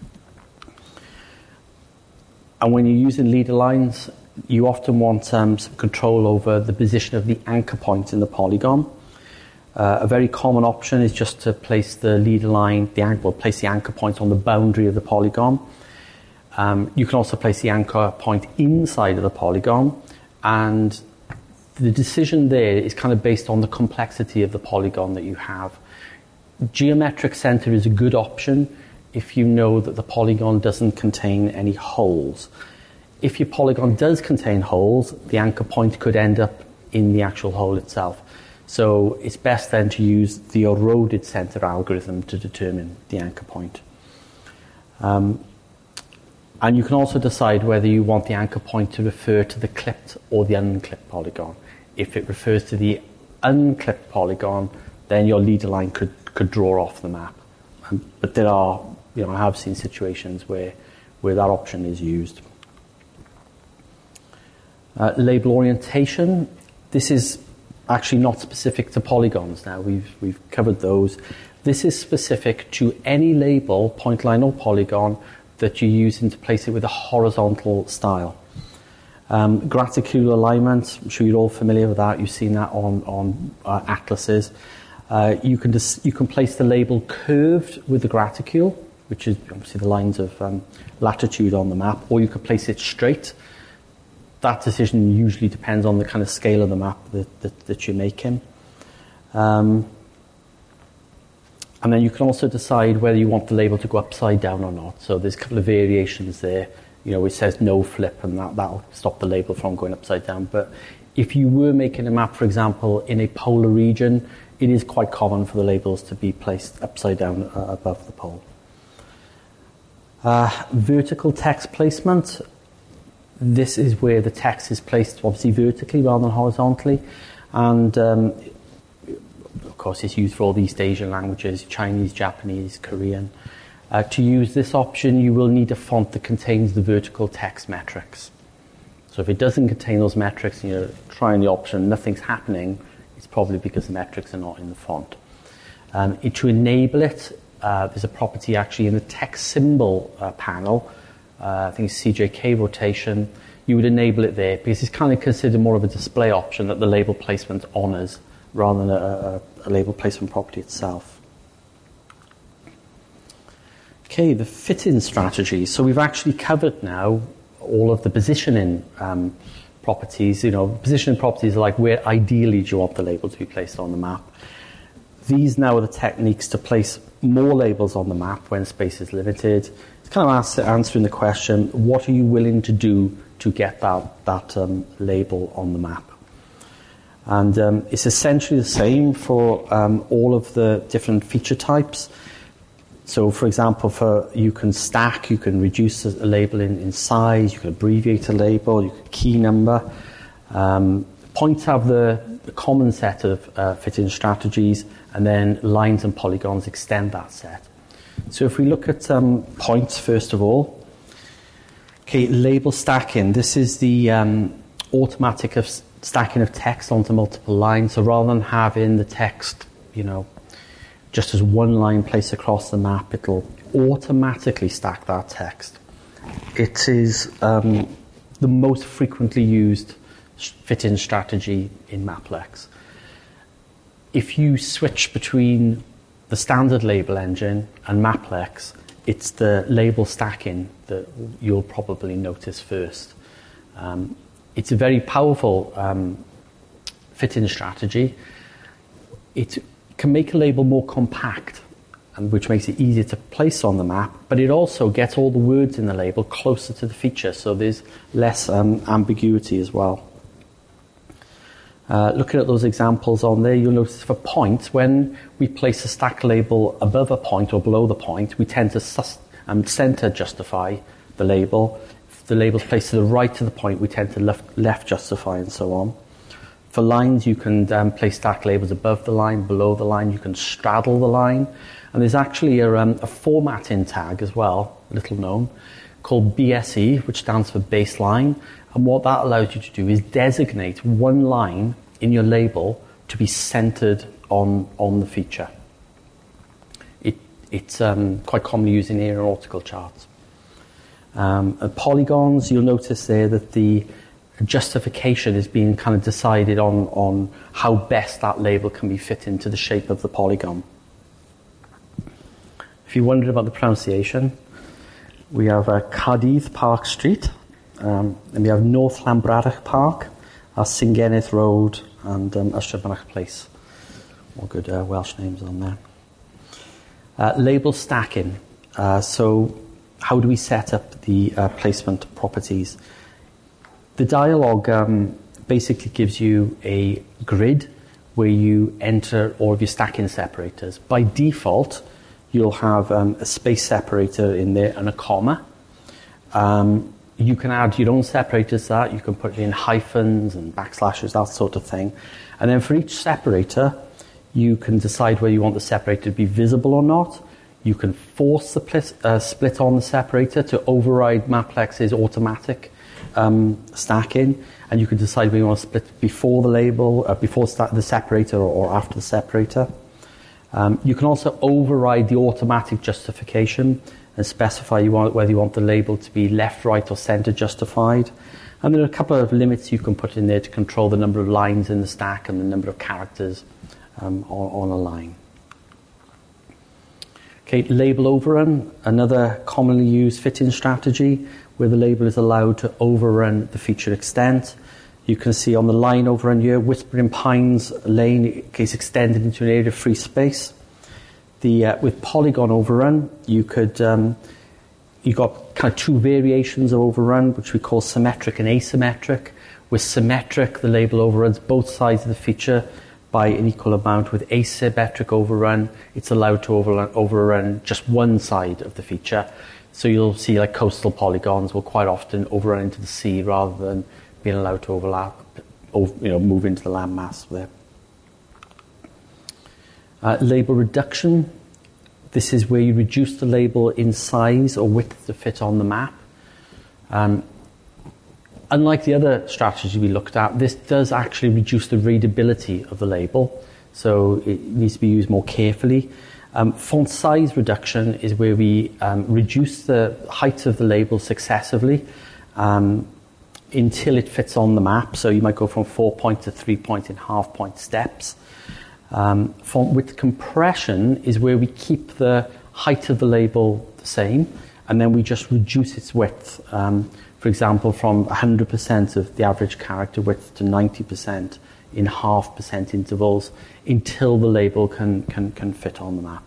And when you're using leader lines, you often want um, some control over the position of the anchor point in the polygon. Uh, a very common option is just to place the leader line, the anchor, well, place the anchor point on the boundary of the polygon. Um, you can also place the anchor point inside of the polygon, and the decision there is kind of based on the complexity of the polygon that you have. Geometric center is a good option if you know that the polygon doesn't contain any holes. If your polygon does contain holes, the anchor point could end up in the actual hole itself. So it's best then to use the eroded center algorithm to determine the anchor point. Um, and you can also decide whether you want the anchor point to refer to the clipped or the unclipped polygon. If it refers to the unclipped polygon, then your leader line could, could draw off the map. Um, but there are, you know, I have seen situations where, where that option is used. Uh, label orientation. This is actually not specific to polygons now. We've, we've covered those. This is specific to any label, point line or polygon, that you're using to place it with a horizontal style. Um, graticular alignment, I'm sure you're all familiar with that. You've seen that on, on uh, atlases. Uh, you can dis- you can place the label curved with the graticule, which is obviously the lines of um, latitude on the map, or you could place it straight. That decision usually depends on the kind of scale of the map that, that, that you're making. Um, and then you can also decide whether you want the label to go upside down or not. So there's a couple of variations there. You know, it says no flip, and that, that'll stop the label from going upside down. But if you were making a map, for example, in a polar region, it is quite common for the labels to be placed upside down uh, above the pole. Uh, vertical text placement. This is where the text is placed obviously vertically rather than horizontally. And um, of course it's used for all the East Asian languages, Chinese, Japanese, Korean. Uh, to use this option, you will need a font that contains the vertical text metrics. So if it doesn't contain those metrics and you're trying the option, nothing's happening, it's probably because the metrics are not in the font. Um, it, to enable it, uh, there's a property actually in the text symbol uh, panel. Uh, I think it's C J K rotation. You would enable it there because it's kind of considered more of a display option that the label placement honours rather than a, a, a label placement property itself. Okay, the fit-in strategy. So we've actually covered now all of the positioning um, properties. You know, positioning properties are like where ideally do you want the label to be placed on the map. These now are the techniques to place more labels on the map when space is limited. It's kind of ask, answering the question, what are you willing to do to get that, that um, label on the map? And um, it's essentially the same for um, all of the different feature types. So, for example, for you can stack, you can reduce a label in, in size, you can abbreviate a label, you can key number. Um, points have the, the common set of uh, fit-in strategies, and then lines and polygons extend that set. So if we look at um, points, first of all, okay, label stacking. This is the um, automatic of stacking of text onto multiple lines. So rather than having the text, you know, just as one line placed across the map, it'll automatically stack that text. It is um, the most frequently used fit-in strategy in Maplex. If you switch between the standard label engine and Maplex, it's the label stacking that you'll probably notice first. Um, it's a very powerful um, fit-in strategy. It can make a label more compact, and which makes it easier to place on the map, but it also gets all the words in the label closer to the feature, so there's less um, ambiguity as well. Uh, looking at those examples on there, you'll notice for points, when we place a stack label above a point or below the point, we tend to sus- um, center justify the label. If the label's placed to the right of the point, we tend to left, left justify, and so on. For lines, you can um, place stack labels above the line, below the line. You can straddle the line. And there's actually a, um, a formatting tag as well, little known, called B S E, which stands for baseline. And what that allows you to do is designate one line in your label to be centered on, on the feature. It, it's um, quite commonly used in aeronautical charts. Um, and polygons, you'll notice there that the justification is being kind of decided on, on how best that label can be fit into the shape of the polygon. If you wondered about the pronunciation, we have uh, Cardydd Park Street, um, and we have North Llanbradach Park, uh, Singenneth Road, and um, Ystrad Place. All good uh, Welsh names on there. Uh, label stacking. Uh, so how do we set up the uh, placement properties? The dialog um, basically gives you a grid where you enter all of your stacking separators. By default, you'll have um, a space separator in there and a comma. Um, you can add your own separators to that. You can put in hyphens and backslashes, that sort of thing. And then for each separator, you can decide whether you want the separator to be visible or not. You can force the pl- uh, split on the separator to override Maplex's automatic Um, stacking, and you can decide whether you want to split before the label, uh, before sta- the separator, or, or after the separator. Um, you can also override the automatic justification and specify you want, whether you want the label to be left, right, or center justified. And there are a couple of limits you can put in there to control the number of lines in the stack and the number of characters um, on, on a line. Okay, label overrun, another commonly used fit-in strategy, where the label is allowed to overrun the feature extent. You can see on the line overrun here, Whispering Pines Lane is extended into an area of free space. The uh, with polygon overrun, you could um, you got kind of two variations of overrun, which we call symmetric and asymmetric. With symmetric, the label overruns both sides of the feature by an equal amount. With asymmetric overrun, it's allowed to overrun, overrun just one side of the feature. So you'll see like coastal polygons will quite often overrun into the sea rather than being allowed to overlap, over, you know, move into the landmass there. Uh, label reduction. This is where you reduce the label in size or width to fit on the map. Um, unlike the other strategy we looked at, this does actually reduce the readability of the label, so it needs to be used more carefully. Um, font size reduction is where we um, reduce the height of the label successively um, until it fits on the map. So you might go from four point to three point in half point steps. Um, font width compression is where we keep the height of the label the same, and then we just reduce its width. Um, for example, from one hundred percent of the average character width to ninety percent in half percent intervals until the label can, can, can fit on the map.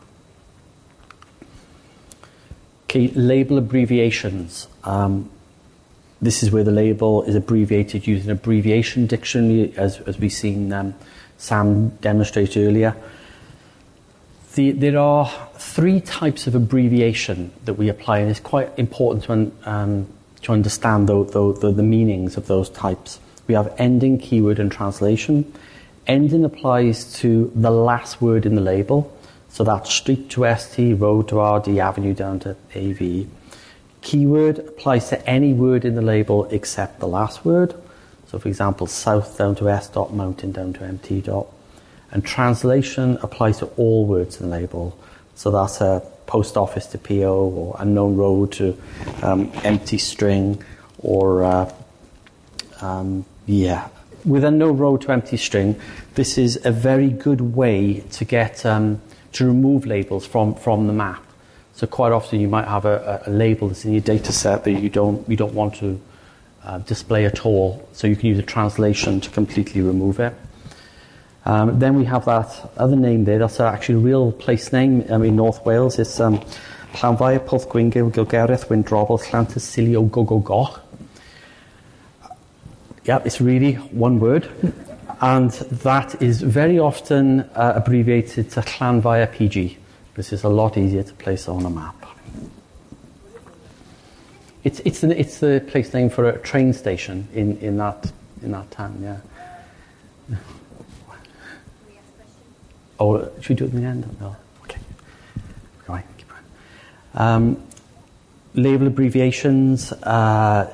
Okay, label abbreviations. Um, this is where the label is abbreviated using an abbreviation dictionary, as, as we've seen um, Sam demonstrate earlier. The, there are three types of abbreviation that we apply, and it's quite important to, um, to understand the, the, the, the meanings of those types. We have ending, keyword, and translation. Ending applies to the last word in the label. So that's street to S T, road to R D, avenue down to A V. Keyword applies to any word in the label except the last word. So for example, south down to S dot, mountain down to M T dot. And translation applies to all words in the label. So that's a post office to P O, or unknown road to um, empty string, or uh, um, yeah. With unknown road to empty string, this is a very good way to get um, to remove labels from, from the map. So quite often you might have a, a label that's in your data set that you don't you don't want to uh, display at all. So you can use a translation to completely remove it. Um, then we have that other name there. That's actually a real place name um, in North Wales. It's um, Llanfair, Porthgwyngyl, Gilgereth, Windrobol, Llantysilio, Gogogoch. Yeah, it's really one word. And that is very often uh, abbreviated to Llanfair P G. This is a lot easier to place on a map. It's it's the, it's the place name for a train station in, in that in that town. Yeah. Oh, should we do it in the end? No. Okay. Right. Keep going. Um, label abbreviations. Uh,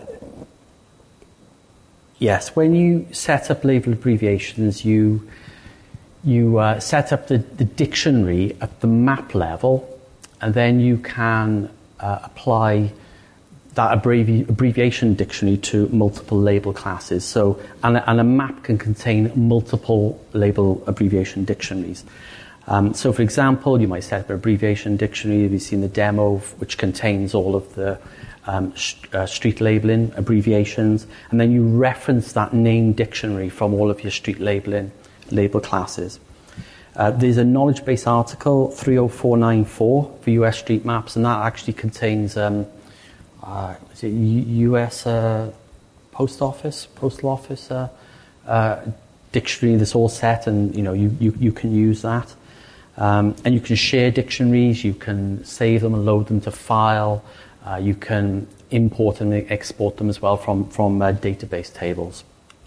yes, when you set up label abbreviations, you you uh, set up the, the dictionary at the map level, and then you can uh, apply that abbrevi- abbreviation dictionary to multiple label classes. So, and a, and a map can contain multiple label abbreviation dictionaries. Um, so, for example, you might set up an abbreviation dictionary. We've seen the demo, which contains all of the um, sh- uh, street labeling abbreviations, and then you reference that name dictionary from all of your street labeling label classes. Uh, there's a knowledge base article three oh four nine four for U S street maps, and that actually contains um, uh, is it U S uh, post office, postal office uh, uh, dictionary that's all set, and you know you, you, you can use that. Um, and you can share dictionaries, you can save them and load them to file, uh, you can import and export them as well from, from uh, database tables.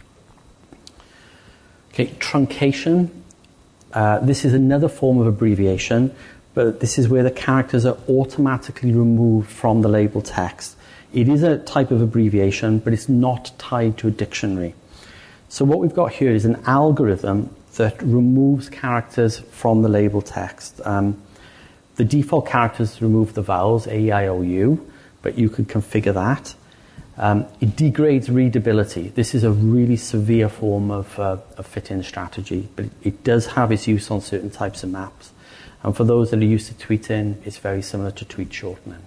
Okay, truncation. Uh, this is another form of abbreviation, but this is where the characters are automatically removed from the label text. It is a type of abbreviation, but it's not tied to a dictionary. So what we've got here is an algorithm that removes characters from the label text. Um, the default characters remove the vowels, A, E, I, O, U, but you can configure that. Um, it degrades readability. This is a really severe form of, uh, of fit-in strategy, but it, it does have its use on certain types of maps. And for those that are used to tweet-in, it's very similar to tweet shortening.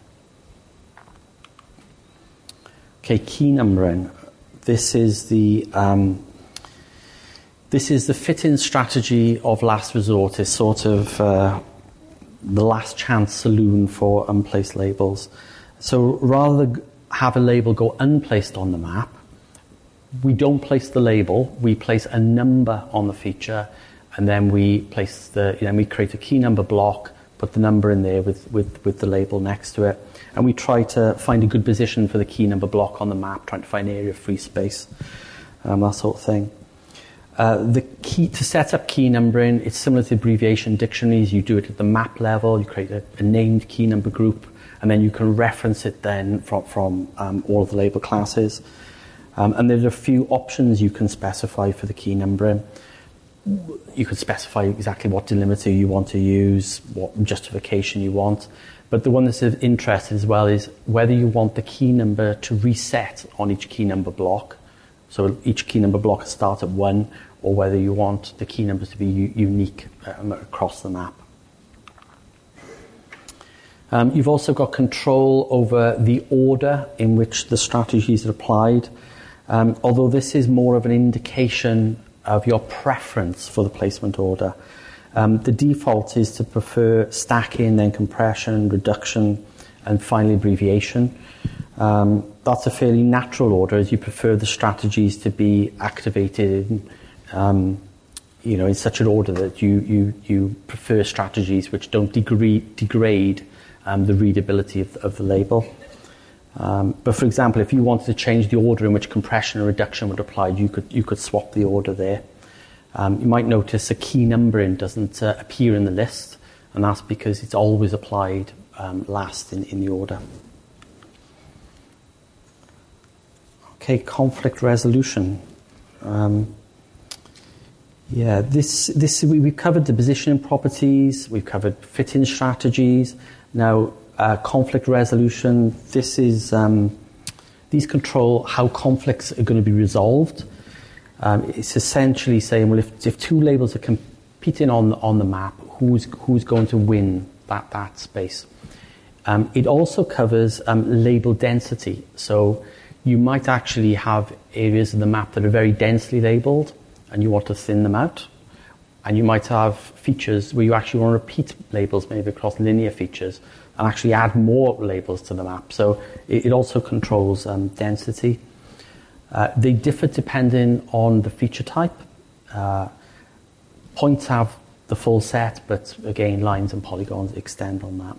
Okay, key numbering. This is the um, this is the fit-in strategy of last resort. It's sort of uh, the last chance saloon for unplaced labels. So rather than have a label go unplaced on the map, we don't place the label, we place a number on the feature, and then we place the, you know, we create a key number block, put the number in there with, with, with the label next to it, and we try to find a good position for the key number block on the map, trying to find area of free space, um, that sort of thing. Uh, the key to set up key numbering, it's similar to abbreviation dictionaries. You do it at the map level, you create a, a named key number group, and then you can reference it then from, from um, all of the label classes. Um, and there's a few options you can specify for the key numbering. You can specify exactly what delimiter you want to use, what justification you want. But the one that's of interest as well is whether you want the key number to reset on each key number block. So each key number block starts at one, or whether you want the key numbers to be u- unique um, across the map. Um, you've also got control over the order in which the strategies are applied, um, although this is more of an indication of your preference for the placement order. Um, the default is to prefer stacking, then compression, reduction, and finally abbreviation. Um, that's a fairly natural order, as you prefer the strategies to be activated in, um, you know, in such an order that you, you, you prefer strategies which don't degrade, degrade um, the readability of, of the label. Um, but for example, if you wanted to change the order in which compression and reduction would apply, you could, you could swap the order there. Um, you might notice a key numbering doesn't uh, appear in the list, and that's because it's always applied um, last in, in the order. Okay, conflict resolution. Um, yeah, this this we, we've covered the positioning properties, we've covered fit-in strategies. Now, uh, conflict resolution. This is um, these control how conflicts are going to be resolved. Um, it's essentially saying, well, if, if two labels are competing on on the map, who's who's going to win that that space? Um, it also covers um, label density. So you might actually have areas of the map that are very densely labelled, and you want to thin them out. And you might have features where you actually want to repeat labels, maybe across linear features, and actually add more labels to the map. So it, it also controls um, density. Uh, they differ depending on the feature type. Uh, points have the full set, but again, lines and polygons extend on that.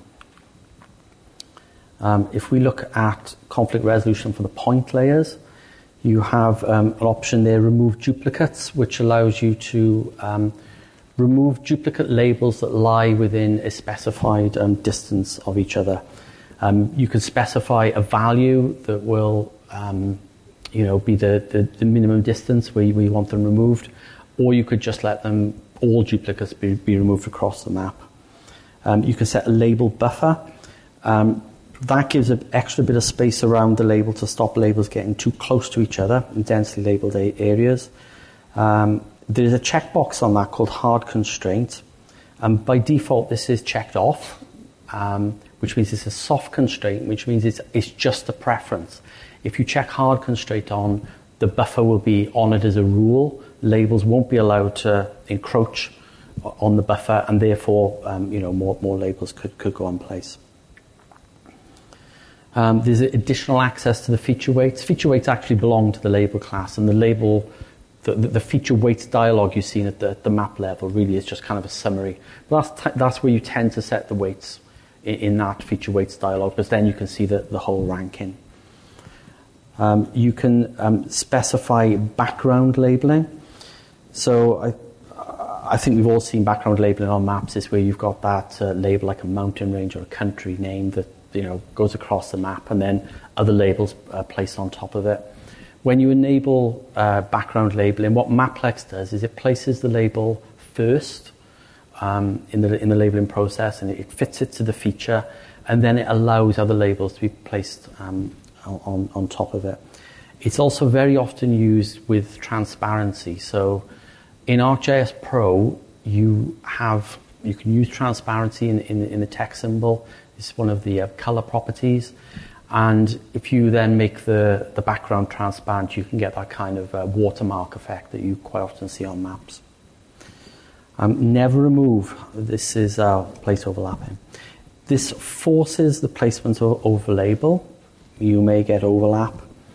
Um, if we look at conflict resolution for the point layers, you have um, an option there, remove duplicates, which allows you to um, remove duplicate labels that lie within a specified um, distance of each other. Um, you can specify a value that will um, you know, be the, the, the minimum distance where you, where you want them removed, or you could just let them, all duplicates be, be removed across the map. Um, you can set a label buffer. Um, that gives an extra bit of space around the label to stop labels getting too close to each other in densely labelled a- areas. Um, there's a checkbox on that called hard constraint. Um, by default, this is checked off, um, which means it's a soft constraint, which means it's, it's just a preference. If you check hard constraint on, the buffer will be honoured as a rule. Labels won't be allowed to encroach on the buffer, and therefore, um, you know, more more labels could, could go in place. Um, there's additional access to the feature weights. Feature weights actually belong to the label class, and the label, the, the, the feature weights dialog you've seen at the, the map level really is just kind of a summary. But that's t- that's where you tend to set the weights in, in that feature weights dialog, because then you can see the, the whole ranking. Um, you can um, specify background labeling. So I, I think we've all seen background labeling on maps. Is where you've got that uh, label like a mountain range or a country name that, you know, goes across the map, and then other labels uh, placed on top of it. When you enable uh, background labeling, what Maplex does is it places the label first um, in the in the labeling process, and it fits it to the feature, and then it allows other labels to be placed Um, On, on top of it. It's also very often used with transparency. So in ArcGIS Pro, you have you can use transparency in, in, in the text symbol. It's one of the uh, color properties. And if you then make the, the background transparent, you can get that kind of uh, watermark effect that you quite often see on maps. Um, never remove. This is uh, place overlapping. This forces the placement of over label. You may get overlap.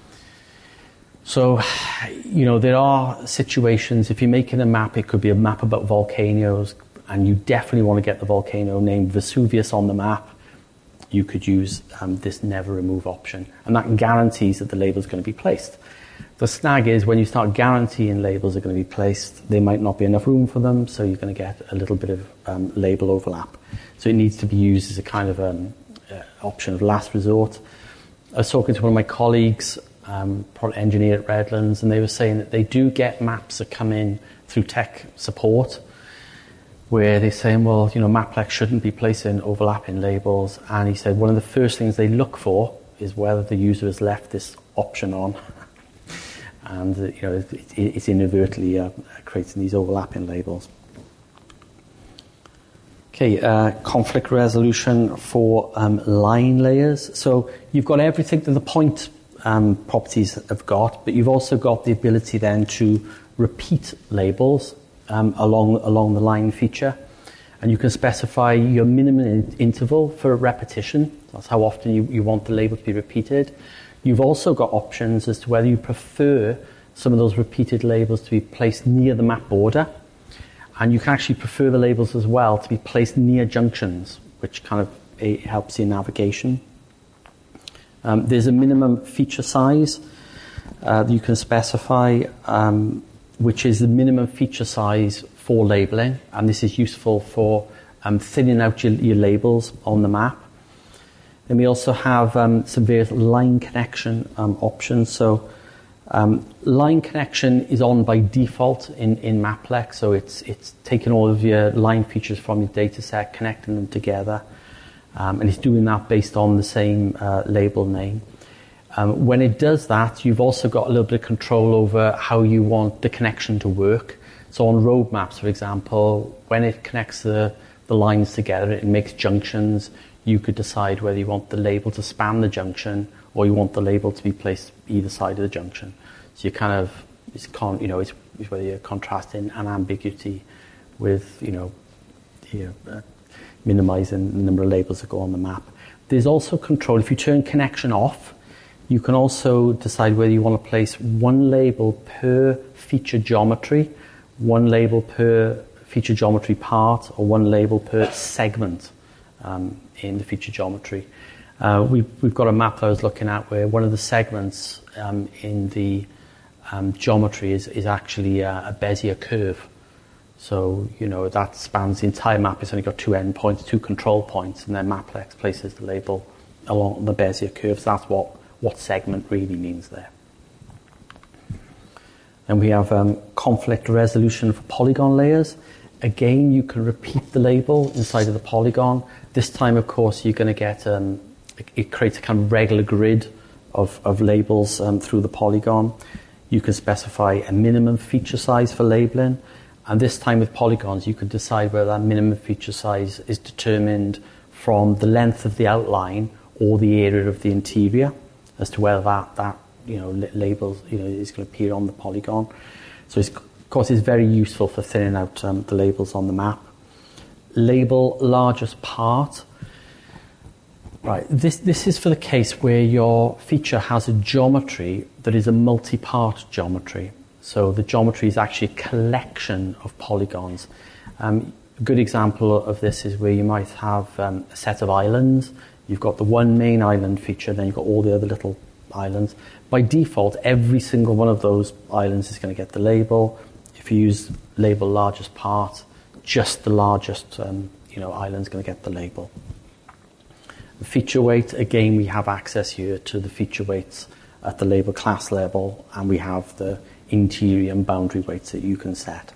So, you know, there are situations, if you're making a map, it could be a map about volcanoes, and you definitely want to get the volcano named Vesuvius on the map. You could use um, this never remove option, and that guarantees that the label is going to be placed. The snag is when you start guaranteeing labels are going to be placed, there might not be enough room for them, so you're going to get a little bit of um, label overlap. So it needs to be used as a kind of um, uh, option of last resort. I was talking to one of my colleagues, um, product engineer at Redlands, and they were saying that they do get maps that come in through tech support, where they're saying, well, you know, Maplex shouldn't be placing overlapping labels. And he said one of the first things they look for is whether the user has left this option on, and uh, you know, it, it, it's inadvertently uh, creating these overlapping labels. Okay, uh, conflict resolution for um, line layers. So you've got everything that the point um, properties have got, but you've also got the ability then to repeat labels um, along along the line feature. And you can specify your minimum in- interval for repetition. That's how often you, you want the label to be repeated. You've also got options as to whether you prefer some of those repeated labels to be placed near the map border. And you can actually prefer the labels as well to be placed near junctions, which kind of uh, helps in navigation. Um, there's a minimum feature size uh, that you can specify, um, which is the minimum feature size for labeling, and this is useful for um, thinning out your, your labels on the map. Then we also have um, some various line connection um, options. So um, line connection is on by default in, in Maplex, so it's it's taking all of your line features from your data set, connecting them together, um, and it's doing that based on the same uh, label name. Um, when it does that, you've also got a little bit of control over how you want the connection to work. So on road maps, for example, when it connects the, the lines together, it makes junctions. You could decide whether you want the label to span the junction or you want the label to be placed either side of the junction. So you kind of, it's con, you know, it's, it's whether you're contrasting an ambiguity with, you know, you know uh, minimizing the number of labels that go on the map. There's also control. If you turn connection off, you can also decide whether you want to place one label per feature geometry, one label per feature geometry part, or one label per segment um, in the feature geometry. Uh, we've, we've got a map that I was looking at where one of the segments um, in the um, geometry is, is actually a, a Bezier curve. So, you know, that spans the entire map. It's only got two endpoints, two control points, and then Maplex places the label along the Bezier curve. So that's what, what segment really means there. And we have um, conflict resolution for polygon layers. Again, you can repeat the label inside of the polygon. This time, of course, you're going to get, um, it, it creates a kind of regular grid of, of labels um, through the polygon. You can specify a minimum feature size for labeling. And this time with polygons, you can decide whether that minimum feature size is determined from the length of the outline or the area of the interior, as to whether that, that you know, labels, you know, is going to appear on the polygon. So it's, of course, it's very useful for thinning out um, the labels on the map. Label largest part. Right, this, this is for the case where your feature has a geometry that is a multi-part geometry. So the geometry is actually a collection of polygons. Um, a good example of this is where you might have um, a set of islands. You've got the one main island feature, then you've got all the other little islands. By default, every single one of those islands is going to get the label. If you use label largest part, just the largest um, you know, island is going to get the label. The feature weight, again, we have access here to the feature weights at the label class level, and we have the interior and boundary weights that you can set.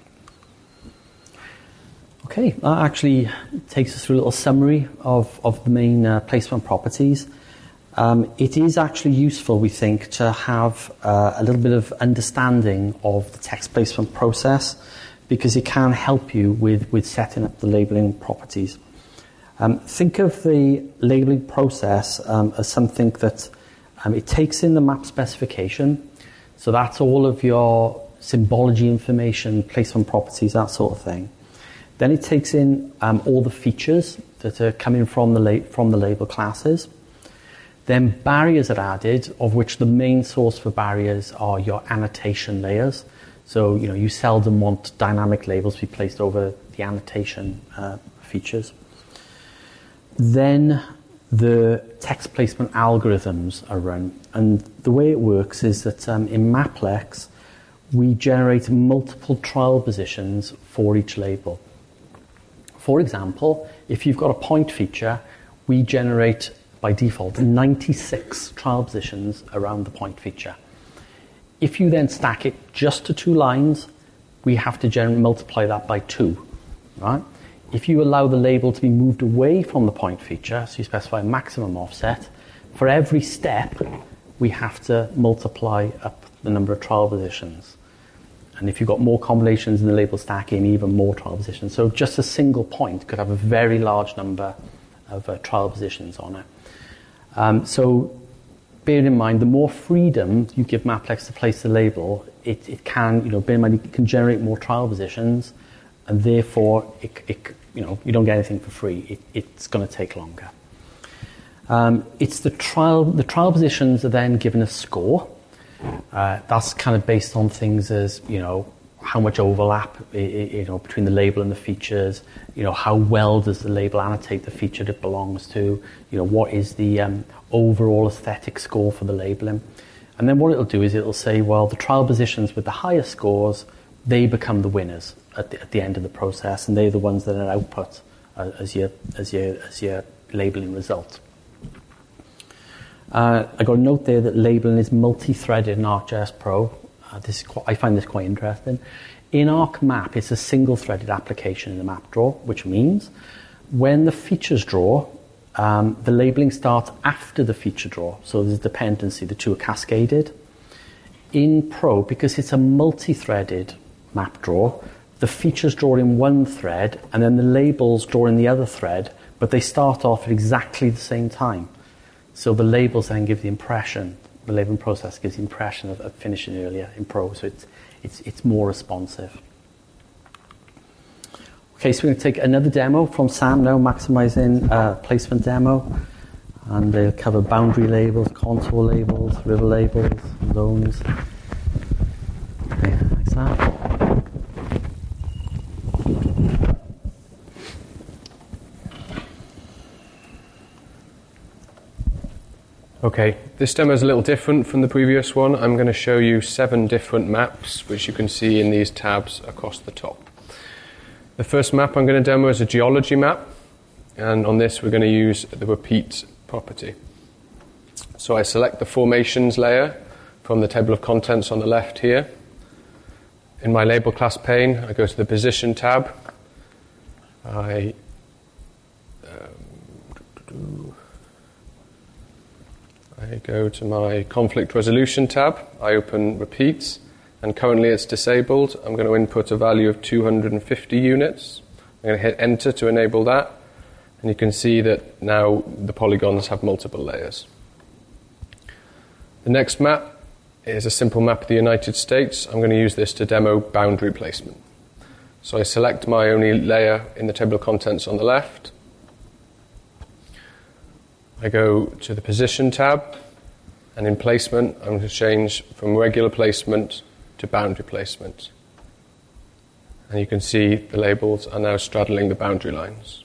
Okay, that actually takes us through a little summary of, of the main uh, placement properties. Um, it is actually useful, we think, to have uh, a little bit of understanding of the text placement process, because it can help you with, with setting up the labeling properties. Um, think of the labeling process um, as something that um, it takes in the map specification. So that's all of your symbology information, placement properties, that sort of thing. Then it takes in um, all the features that are coming from the, la- from the label classes. Then barriers are added, of which the main source for barriers are your annotation layers. So, you know, you seldom want dynamic labels to be placed over the annotation uh, features. Then the text placement algorithms are run. And the way it works is that um, in Maplex, we generate multiple trial positions for each label. For example, if you've got a point feature, we generate by default ninety-six trial positions around the point feature. If you then stack it just to two lines, we have to generally multiply that by two, right? If you allow the label to be moved away from the point feature, so you specify a maximum offset, for every step, we have to multiply up the number of trial positions. And if you've got more combinations in the label stack, in even more trial positions. So just a single point could have a very large number of uh, trial positions on it. Um, so bear in mind, the more freedom you give Maplex to place the label, it, it can, you know, bear in mind, it can generate more trial positions, and therefore, it, it, you know, you don't get anything for free. It, it's going to take longer. Um, it's the trial. The trial positions are then given a score. Uh, that's kind of based on things as, you know, how much overlap, you know, between the label and the features. You know, how well does the label annotate the feature it belongs to? You know, what is the um, overall aesthetic score for the labeling? And then what it'll do is it'll say, well, the trial positions with the highest scores, they become the winners at the, at the end of the process, and they're the ones that are output uh, as your as your as your labeling result. Uh, I got a note there that labeling is multi-threaded in ArcGIS Pro. Uh, this is quite, I find this quite interesting. In ArcMap, it's a single-threaded application in the map drawer, which means when the features drawer, um, the labeling starts after the feature drawer. So there's dependency; the two are cascaded. In Pro, because it's a multi-threaded map drawer, the features draw in one thread, and then the labels draw in the other thread, but they start off at exactly the same time. So the labels then give the impression, the labeling process gives the impression of, of finishing earlier in Pro, so it's, it's, it's more responsive. Okay, so we're going to take another demo from Sam now, maximizing uh, placement demo. And they'll cover boundary labels, contour labels, river labels, zones. Okay, like that. Okay, this demo is a little different from the previous one. I'm going to show you seven different maps, which you can see in these tabs across the top. The first map I'm going to demo is a geology map, and on this we're going to use the repeat property. So I select the formations layer from the table of contents on the left here. In my label class pane, I go to the position tab. I um, I go to my conflict resolution tab, I open repeats, and currently it's disabled. I'm going to input a value of two hundred fifty units. I'm going to hit enter to enable that, and you can see that now the polygons have multiple layers. The next map is a simple map of the United States. I'm going to use this to demo boundary placement. So I select my only layer in the table of contents on the left. I go to the position tab, and in placement, I'm going to change from regular placement to boundary placement. And you can see the labels are now straddling the boundary lines.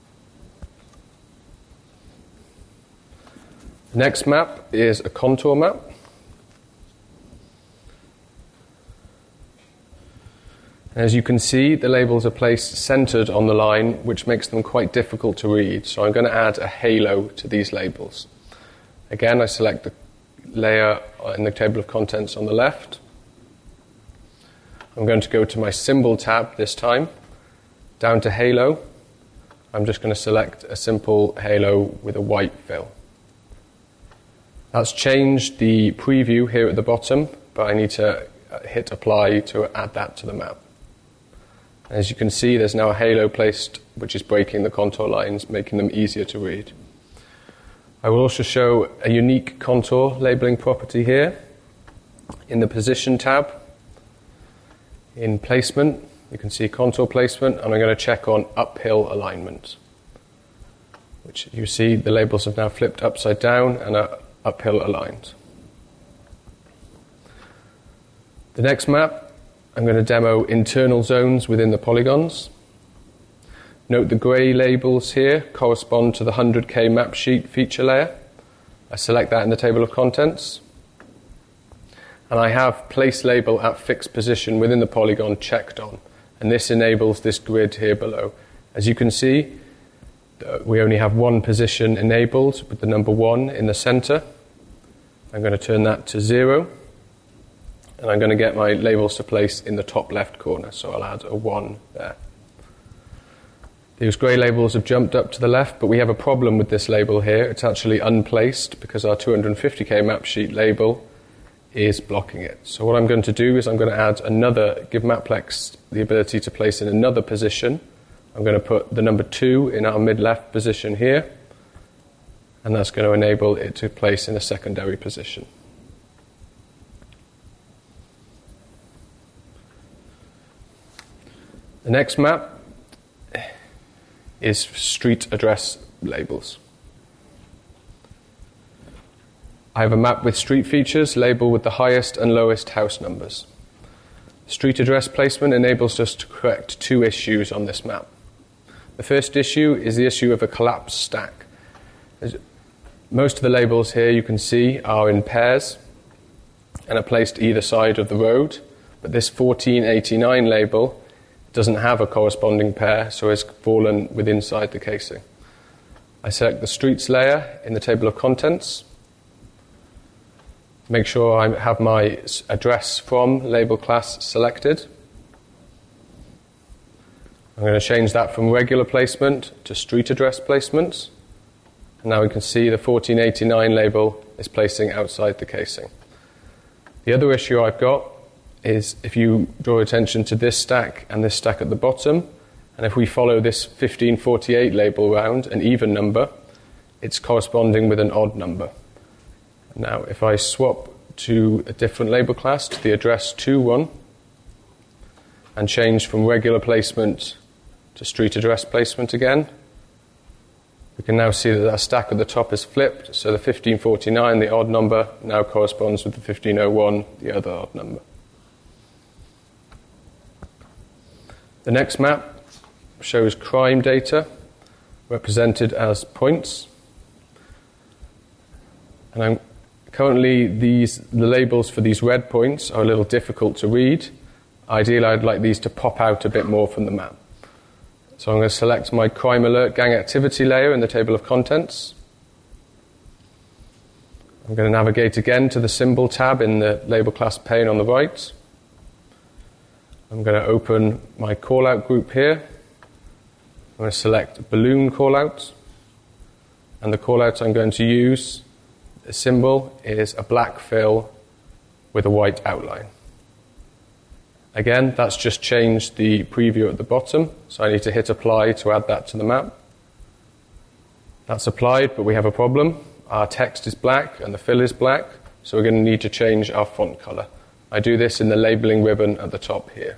The next map is a contour map. As you can see, the labels are placed centered on the line, which makes them quite difficult to read. So I'm going to add a halo to these labels. Again, I select the layer in the table of contents on the left. I'm going to go to my symbol tab this time, down to halo. I'm just going to select a simple halo with a white fill. That's changed the preview here at the bottom, but I need to hit apply to add that to the map. As you can see, there's now a halo placed, which is breaking the contour lines, making them easier to read. I will also show a unique contour labeling property here. In the position tab, in placement, you can see contour placement, and I'm going to check on uphill alignment, which you see the labels have now flipped upside down and are uphill aligned. The next map, I'm going to demo internal zones within the polygons. Note the grey labels here correspond to the one hundred K map sheet feature layer. I select that in the table of contents. And I have place label at fixed position within the polygon checked on. And this enables this grid here below. As you can see, we only have one position enabled with the number one in the center. I'm going to turn that to zero. And I'm going to get my labels to place in the top left corner, so I'll add a one there. These grey labels have jumped up to the left, but we have a problem with this label here. It's actually unplaced because our two hundred fifty K map sheet label is blocking it. So what I'm going to do is I'm going to add another, give Maplex the ability to place in another position. I'm going to put the number two in our mid-left position here, and that's going to enable it to place in a secondary position. The next map is street address labels. I have a map with street features labeled with the highest and lowest house numbers. Street address placement enables us to correct two issues on this map. The first issue is the issue of a collapsed stack. Most of the labels here you can see are in pairs and are placed either side of the road, but this fourteen eighty-nine label doesn't have a corresponding pair, so it's fallen with inside the casing. I select the streets layer in the table of contents. Make sure I have my address from label class selected. I'm going to change that from regular placement to street address placement. And now we can see the fourteen eighty-nine label is placing outside the casing. The other issue I've got is if you draw attention to this stack and this stack at the bottom, and if we follow this fifteen forty-eight label round, an even number, it's corresponding with an odd number. Now, if I swap to a different label class, to the address two one, and change from regular placement to street address placement again, we can now see that that stack at the top is flipped, so the fifteen forty-nine, the odd number, now corresponds with the fifteen oh one, the other odd number. The next map shows crime data represented as points. And I'm currently, these, the labels for these red points are a little difficult to read. Ideally, I'd like these to pop out a bit more from the map. So I'm going to select my crime alert gang activity layer in the table of contents. I'm going to navigate again to the symbol tab in the label class pane on the right. I'm going to open my callout group here. I'm going to select balloon callout. And the callout I'm going to use, the symbol is a black fill with a white outline. Again, that's just changed the preview at the bottom, so I need to hit apply to add that to the map. That's applied, but we have a problem. Our text is black and the fill is black, so we're going to need to change our font color. I do this in the labeling ribbon at the top here.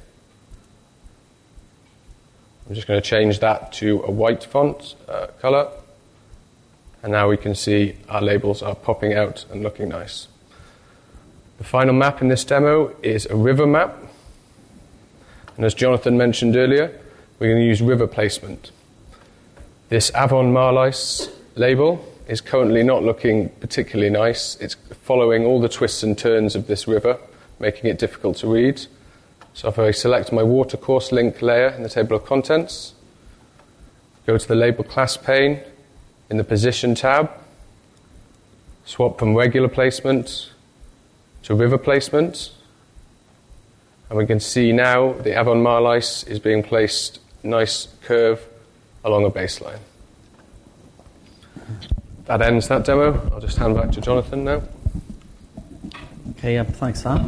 I'm just going to change that to a white font uh, color. And now we can see our labels are popping out and looking nice. The final map in this demo is a river map. And as Jonathan mentioned earlier, we're going to use river placement. This Avon Marlais label is currently not looking particularly nice. It's following all the twists and turns of this river, making it difficult to read. So if I select my watercourse link layer in the table of contents, go to the label class pane, in the position tab, swap from regular placement to river placement, and we can see now the Avon Marlais is being placed nice curve along a baseline. That ends that demo. I'll just hand back to Jonathan now. Okay, yeah, thanks, Sam.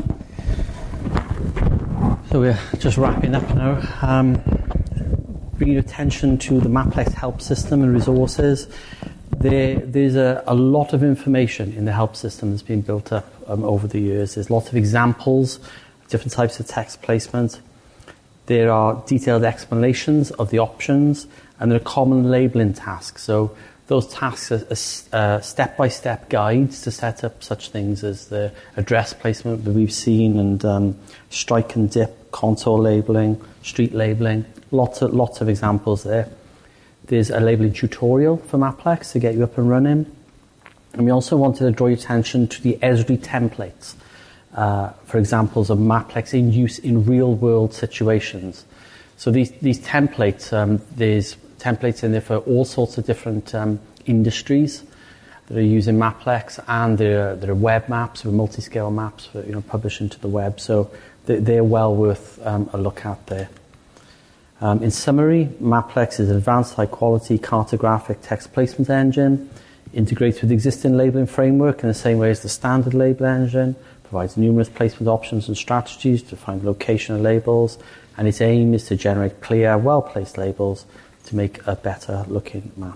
So we're just wrapping up now. Um, bringing attention to the Maplex help system and resources. There, there's a, a lot of information in the help system that's been built up um, over the years. There's lots of examples, different types of text placement. There are detailed explanations of the options, and there are common labeling tasks. So those tasks are, are uh, step-by-step guides to set up such things as the address placement that we've seen, and um, strike and dip, contour labeling, street labeling. Lots of, lots of examples there. There's a labeling tutorial for Maplex to get you up and running. And we also wanted to draw your attention to the Esri templates uh, for examples of Maplex in use in real-world situations. So these, these templates, um, there's templates in there for all sorts of different um, industries that are using Maplex, and there are, there are web maps, or multi-scale maps for, you know, publishing to the web. So they're, they're well worth um, a look at there. Um, in summary, Maplex is an advanced high-quality cartographic text placement engine, integrates with the existing labeling framework in the same way as the standard label engine, provides numerous placement options and strategies to find location of labels, and its aim is to generate clear, well-placed labels to make a better looking map.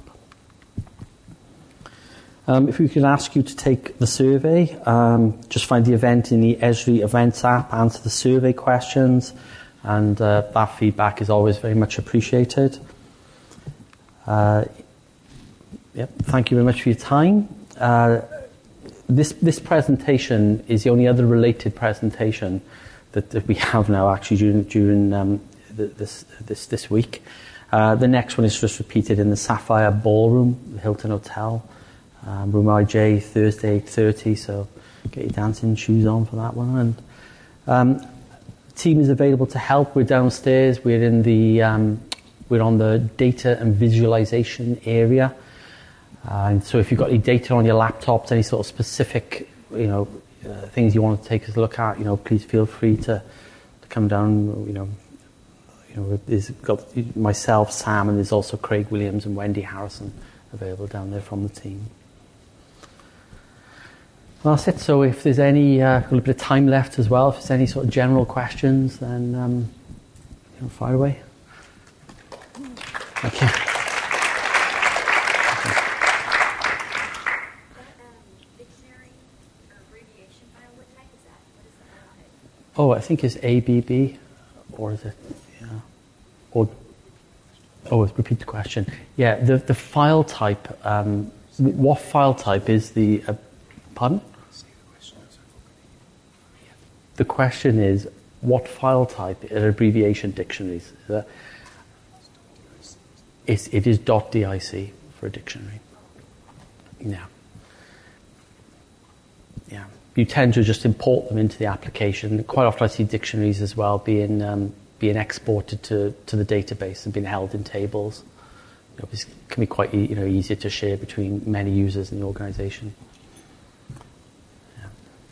Um, if we could ask you to take the survey, um, just find the event in the Esri Events app, answer the survey questions, and uh, that feedback is always very much appreciated. Uh, yep, thank you very much for your time. Uh, this this presentation is the only other related presentation that, that we have now actually during during um, the, this this this week. Uh, the next one is just repeated in the Sapphire Ballroom, the Hilton Hotel, um, room I J, Thursday eight thirty. So get your dancing shoes on for that one. And um, the team is available to help. We're downstairs. We're in the um, we're on the data and visualization area. Uh, and so if you've got any data on your laptops, any sort of specific, you know, uh, things you want to take a look at, you know, please feel free to, to come down. You know, you know, there's got myself, Sam, and there's also Craig Williams and Wendy Harrison available down there from the team. Well, that's it. So if there's any, uh, a little bit of time left as well, if there's any sort of general questions, then um, you know, fire away. Okay. Oh, I think it's A B B, or is it, yeah, or, oh, repeat the question. Yeah, the, the file type, um, what file type is the, uh, pardon? The question is, what file type are abbreviation dictionaries? Uh, it's, it is .dic for a dictionary. Yeah. Yeah. You tend to just import them into the application. Quite often I see dictionaries as well being um, being exported to, to the database and being held in tables. You know, it can be quite e- you know easier to share between many users in the organization. Yeah.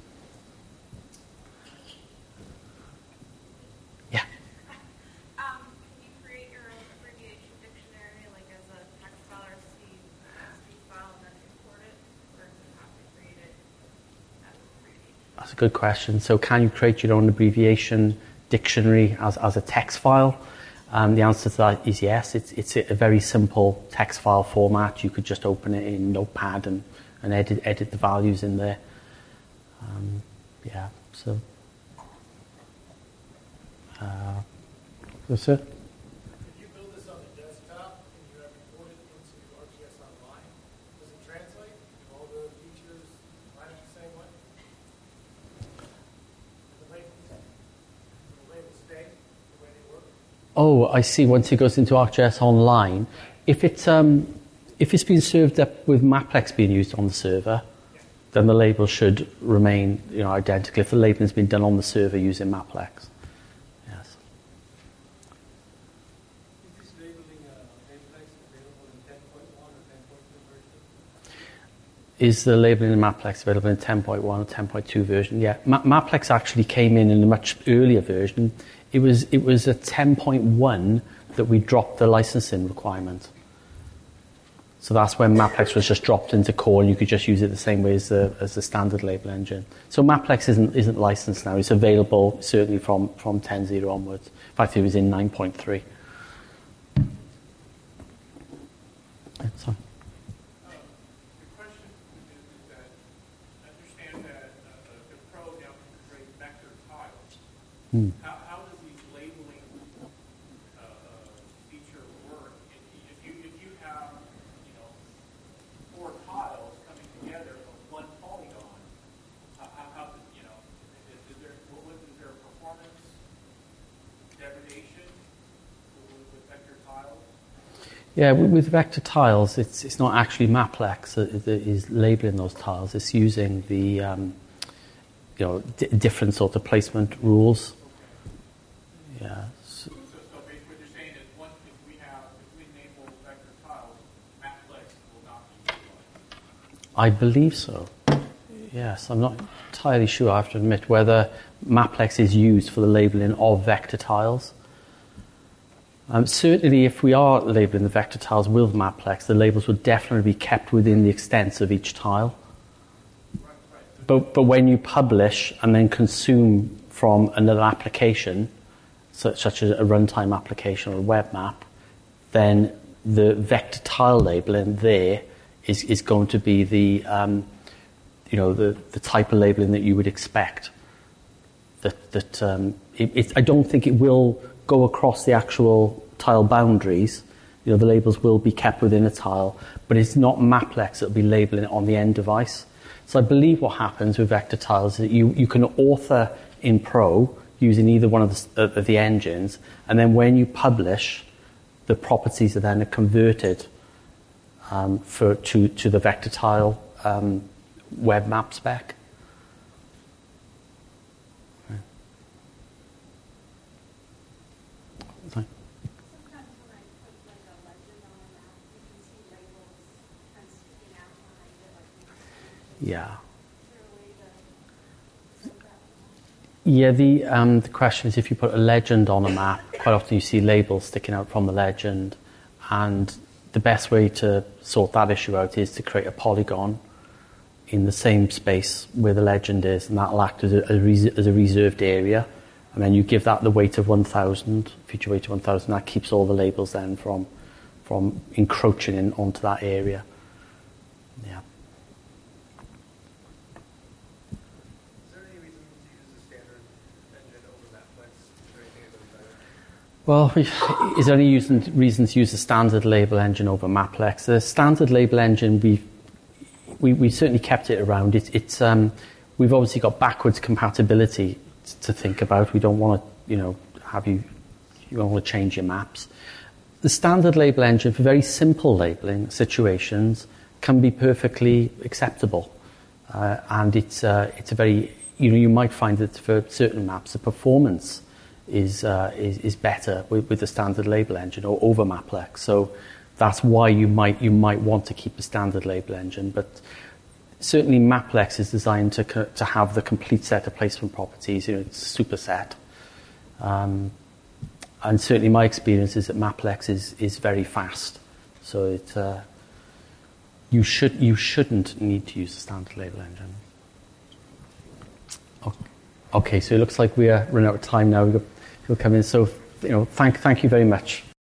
Yeah. Um, can you create your own abbreviation dictionary, like as a text file or C file, and then import it, or do you have to create it? That's a good question. So can you create your own abbreviation dictionary as, as a text file? Um, the answer to that is yes. It's, it's a very simple text file format. You could just open it in Notepad and, and edit, edit the values in there. Um, yeah, so uh, that's it. Oh, I see. Once it goes into ArcGIS Online, if it's um, if it's been served up with Maplex being used on the server, then the label should remain, you know, identical. If the labeling's been done on the server using Maplex, yes. Is this labeling uh, Maplex available in ten point one or ten point two version? Is the labeling in Maplex available in ten point one or ten point two version? Yeah, Ma- Maplex actually came in in a much earlier version. It was it was a ten point one that we dropped the licensing requirement. So that's when Maplex was just dropped into core, and you could just use it the same way as the as the standard label engine. So Maplex isn't isn't licensed now. It's available certainly from from ten point zero onwards. In fact, it was in nine point three. Sorry. Hmm. How, how does the labeling uh, feature work? If, if you if you have you know four tiles coming together of one polygon, how, how you know is, is there what was is there a performance degradation with, with vector tiles? Yeah, with vector tiles, it's it's not actually Maplex that is labeling those tiles. It's using the um, you know d- different sort of placement rules. Yeah. So, so, so basically what you're saying is once if we have if we enable vector tiles, Maplex will not be utilized. I believe so. Yes, I'm not entirely sure, I have to admit, whether Maplex is used for the labeling of vector tiles. Um, certainly, if we are labeling the vector tiles with Maplex, the labels would definitely be kept within the extents of each tile. Right, right. but, but when you publish and then consume from another application, such, such as a runtime application or a web map, then the vector tile labeling there is, is going to be the, um, you know, the, the type of labeling that you would expect. That, that um, it, it, I don't think it will go across the actual tile boundaries. You know, the labels will be kept within a tile, but it's not Maplex that will be labeling it on the end device. So I believe what happens with vector tiles is that you, you can author in Pro using either one of the, uh, of the engines, and then when you publish, the properties are then converted um, for to, to the vector tile um, web map spec. Okay. Sorry. Sometimes when I put like a legend on a map, you can see labels kind of sticking out behind it, like Yeah. is there a way to show that? Yeah, the, um, the question is if you put a legend on a map, quite often you see labels sticking out from the legend, and the best way to sort that issue out is to create a polygon in the same space where the legend is, and that'll act as a, a res- as a reserved area, and then you give that the weight of one thousand, feature weight of one thousand, that keeps all the labels then from, from encroaching in onto that area. Yeah. Is there any reason to use the standard engine over Maplex? Is there anything that goes better? Well, we- is there any using, reason to use the standard label engine over Maplex? The standard label engine, we we, we certainly kept it around. It, it's um, we've obviously got backwards compatibility t- to think about. We don't want to, you know, have you you don't want to change your maps. The standard label engine for very simple labeling situations can be perfectly acceptable, uh, and it's uh, it's a very, you know, you might find that for certain maps the performance is uh, is, is better with, with the standard label engine or over Maplex. So that's why you might you might want to keep the standard label engine. But certainly Maplex is designed to co- to have the complete set of placement properties. You know, it's a superset. Um, and certainly my experience is that Maplex is is very fast. So it uh, you should you shouldn't need to use the standard label engine. Okay. Okay, so it looks like we are running out of time now. We'll come in. So, you know, thank thank you very much.